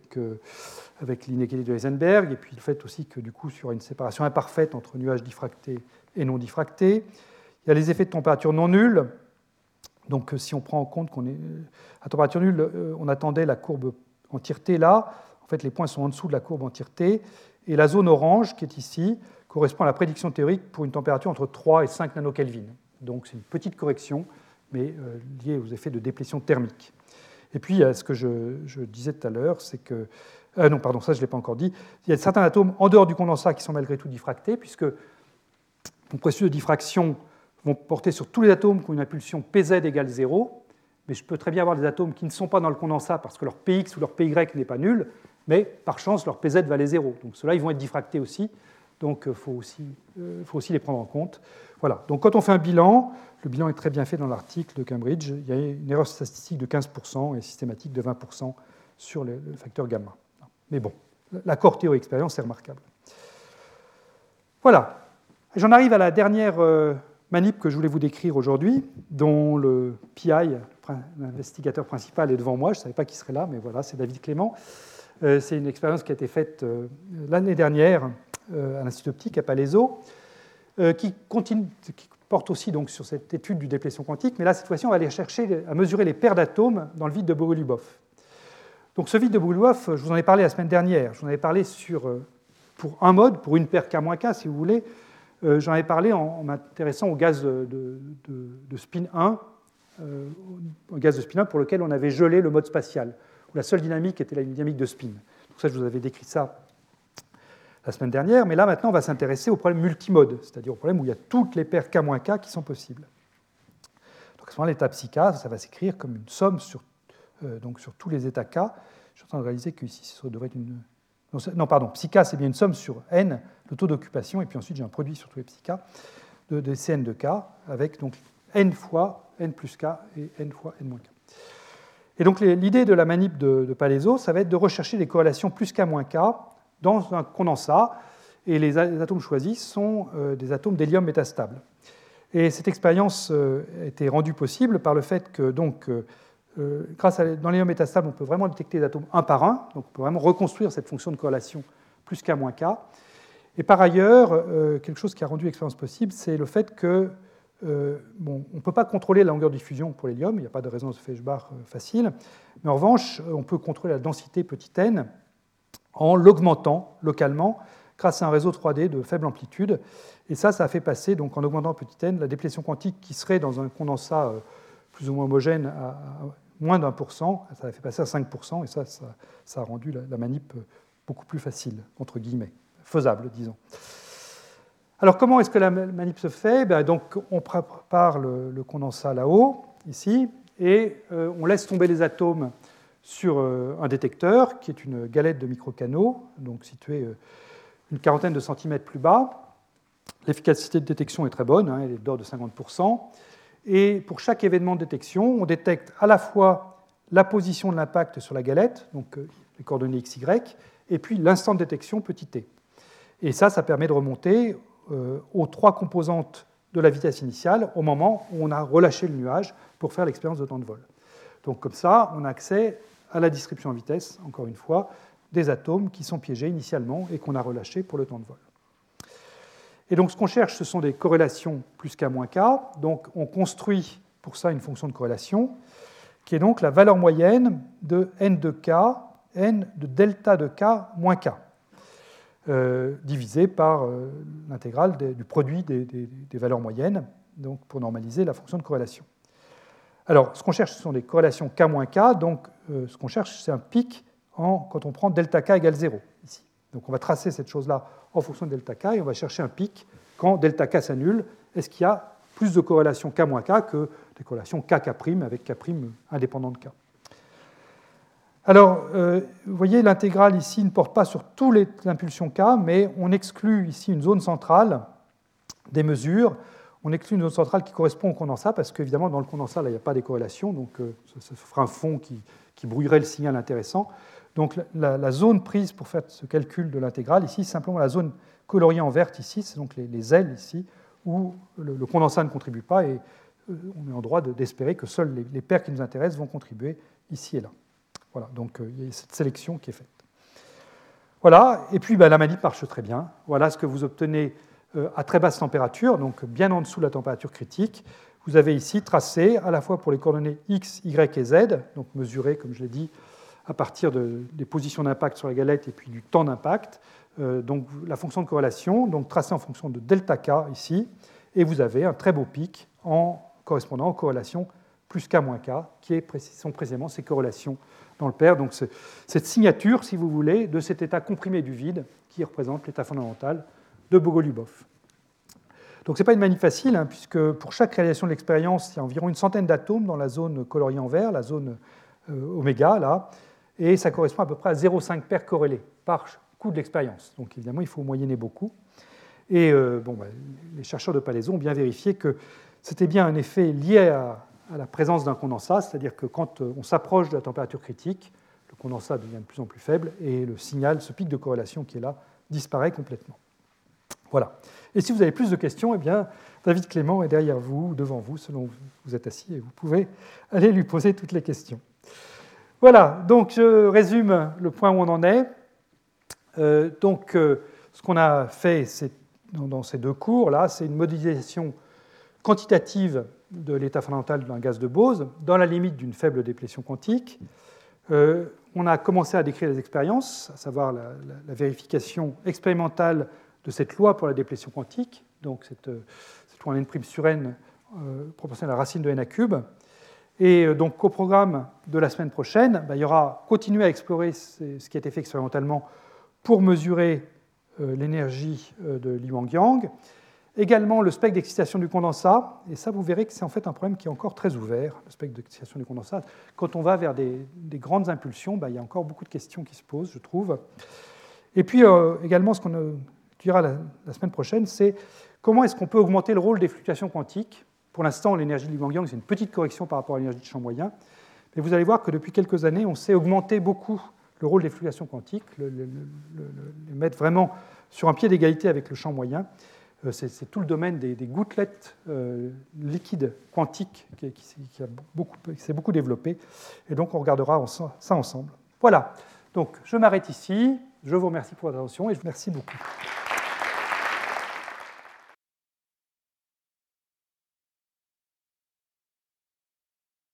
avec l'inégalité de Heisenberg, et puis le fait aussi que du coup, sur une séparation imparfaite entre nuages diffractés et non diffractés. Il y a les effets de température non nulle. Donc si on prend en compte qu'on est à température nulle, on attendait la courbe entièreté là. En fait, les points sont en dessous de la courbe entièreté. Et la zone orange, qui est ici, correspond à la prédiction théorique pour une température entre 3 et 5 nanokelvin. Donc c'est une petite correction, mais liée aux effets de déplétion thermique. Et puis, ce que je disais tout à l'heure, c'est que... non, pardon, ça je ne l'ai pas encore dit. Il y a certains atomes en dehors du condensat qui sont malgré tout diffractés, puisque le processus de diffraction vont porter sur tous les atomes qui ont une impulsion Pz égale 0, mais je peux très bien avoir des atomes qui ne sont pas dans le condensat parce que leur Px ou leur Py n'est pas nul, mais par chance, leur Pz valait 0. Donc ceux-là, ils vont être diffractés aussi, donc il faut aussi les prendre en compte. Voilà. Donc quand on fait un bilan, le bilan est très bien fait dans l'article de Cambridge, il y a une erreur statistique de 15% et systématique de 20% sur le facteur gamma. Mais bon, l'accord théorie-expérience est remarquable. Voilà. J'en arrive à la dernière manip que je voulais vous décrire aujourd'hui, dont le PI, l'investigateur principal, est devant moi. Je ne savais pas qui serait là, mais voilà, c'est David Clément. C'est une expérience qui a été faite l'année dernière à l'Institut optique à Palaiseau, qui porte aussi donc, sur cette étude du déplétion quantique, mais là, cette fois-ci, on va aller chercher à mesurer les paires d'atomes dans le vide de Bogoliubov. Donc ce vide de Bogoliubov, je vous en ai parlé la semaine dernière. Je vous en ai parlé pour un mode, pour une paire K-K, si vous voulez. J'en ai parlé en m'intéressant au gaz de spin 1, un gaz de spin-up pour lequel on avait gelé le mode spatial, où la seule dynamique était la dynamique de spin. Donc ça, je vous avais décrit ça la semaine dernière, mais là, maintenant, on va s'intéresser au problème multimode, c'est-à-dire au problème où il y a toutes les paires K-K qui sont possibles. Donc à ce moment-là, l'état psi K, ça va s'écrire comme une somme sur tous les états K. Je suis en train de réaliser que ici, ça devrait être une... Non, pardon, psi K, c'est bien une somme sur n, le taux d'occupation, et puis ensuite, j'ai un produit sur tous les psi K de Cn de K, avec donc n fois n plus K et n fois n moins K. Et donc l'idée de la manip de Palaiseau, ça va être de rechercher les corrélations plus K moins K dans un condensat, et les atomes choisis sont des atomes d'hélium métastable. Et cette expérience a été rendue possible par le fait que, donc, dans l'hélium métastable, on peut vraiment détecter les atomes un par un, donc on peut vraiment reconstruire cette fonction de corrélation plus K moins K. Et par ailleurs, quelque chose qui a rendu l'expérience possible, c'est le fait que on ne peut pas contrôler la longueur de diffusion pour l'hélium, il n'y a pas de résonance de Feshbach facile, mais en revanche, on peut contrôler la densité petit n en l'augmentant localement grâce à un réseau 3D de faible amplitude. Et ça a fait passer, donc, en augmentant petit n, la déplétion quantique qui serait dans un condensat plus ou moins homogène à moins d'1%, ça a fait passer à 5%, et ça a rendu la manip beaucoup plus facile, entre guillemets, faisable, disons. Alors, comment est-ce que la manip se fait? Donc, on prépare le condensat là-haut, ici, et on laisse tomber les atomes sur un détecteur, qui est une galette de microcanaux, donc située une quarantaine de centimètres plus bas. L'efficacité de détection est très bonne, elle est d'ordre de 50%. Et pour chaque événement de détection, on détecte à la fois la position de l'impact sur la galette, donc les coordonnées x, y, et puis l'instant de détection petit t. Et ça permet de remonter aux trois composantes de la vitesse initiale au moment où on a relâché le nuage pour faire l'expérience de temps de vol. Donc comme ça, on a accès à la description en vitesse, encore une fois, des atomes qui sont piégés initialement et qu'on a relâchés pour le temps de vol. Et donc ce qu'on cherche, ce sont des corrélations plus K moins K. Donc on construit pour ça une fonction de corrélation qui est donc la valeur moyenne de n de K, n de delta de K moins K, divisé par l'intégrale du produit des valeurs moyennes, donc pour normaliser la fonction de corrélation. Alors, ce qu'on cherche, ce sont des corrélations K moins K, donc ce qu'on cherche, c'est un pic quand on prend delta K égale 0, ici. Donc on va tracer cette chose-là en fonction de delta K, et on va chercher un pic quand delta K s'annule. Est-ce qu'il y a plus de corrélations K moins K que des corrélations K-K' avec K' indépendant de K? Alors, vous voyez, l'intégrale ici ne porte pas sur toutes les impulsions K, mais on exclut ici une zone centrale des mesures. On exclut une zone centrale qui correspond au condensat, parce qu'évidemment, dans le condensat, là, il n'y a pas des corrélations, donc ça fera un fond qui brouillerait le signal intéressant. Donc la zone prise pour faire ce calcul de l'intégrale, ici, c'est simplement la zone coloriée en verte, ici, c'est donc les ailes, ici, où le condensat ne contribue pas, et on est en droit d'espérer que seules les paires qui nous intéressent vont contribuer ici et là. Voilà, donc il y a cette sélection qui est faite. Voilà, et puis la manip marche très bien. Voilà ce que vous obtenez à très basse température, donc bien en dessous de la température critique. Vous avez ici tracé à la fois pour les coordonnées x, y et z, donc mesurées, comme je l'ai dit, à partir des positions d'impact sur la galette et puis du temps d'impact, donc la fonction de corrélation, donc tracée en fonction de delta K ici, et vous avez un très beau pic en correspondant aux corrélations plus K moins K, qui sont précisément ces corrélations dans le pair. Donc cette signature, si vous voulez, de cet état comprimé du vide qui représente l'état fondamental de Bogoliubov. Donc ce n'est pas une manip facile, puisque pour chaque réalisation de l'expérience, il y a environ une centaine d'atomes dans la zone coloriée en vert, la zone oméga, là, et ça correspond à peu près à 0,5 paires corrélées par coût de l'expérience. Donc évidemment, il faut moyenner beaucoup. Et les chercheurs de Palaiseau ont bien vérifié que c'était bien un effet lié à la présence d'un condensat, c'est-à-dire que quand on s'approche de la température critique, le condensat devient de plus en plus faible et le signal, ce pic de corrélation qui est là, disparaît complètement. Voilà. Et si vous avez plus de questions, eh bien, David Clément est derrière vous, ou devant vous, selon où vous êtes assis, et vous pouvez aller lui poser toutes les questions. Voilà, donc je résume le point où on en est. Ce qu'on a fait dans ces deux cours, là, c'est une modélisation quantitative de l'état fondamental d'un gaz de Bose, dans la limite d'une faible déplétion quantique. On a commencé à décrire les expériences, à savoir la vérification expérimentale de cette loi pour la déplétion quantique, donc cette loi en n' sur n proportionnelle à la racine de n à cube. Et donc, au programme de la semaine prochaine, il y aura continuer à explorer ce qui a été fait expérimentalement pour mesurer l'énergie de Li Wang-Yang. Également, le spectre d'excitation du condensat. Et ça, vous verrez que c'est en fait un problème qui est encore très ouvert, le spectre d'excitation du condensat. Quand on va vers des grandes impulsions, il y a encore beaucoup de questions qui se posent, je trouve. Et puis, également, ce qu'on étudiera la semaine prochaine, c'est comment est-ce qu'on peut augmenter le rôle des fluctuations quantiques. Pour l'instant, l'énergie de Li Wang-Yang, c'est une petite correction par rapport à l'énergie de champ moyen. Mais vous allez voir que depuis quelques années, on sait augmenter beaucoup le rôle des fluctuations quantiques, les mettre vraiment sur un pied d'égalité avec le champ moyen. C'est tout le domaine des gouttelettes liquides quantiques qui s'est beaucoup développé. Et donc, on regardera ça ensemble. Voilà. Donc, je m'arrête ici. Je vous remercie pour votre attention et je vous remercie beaucoup.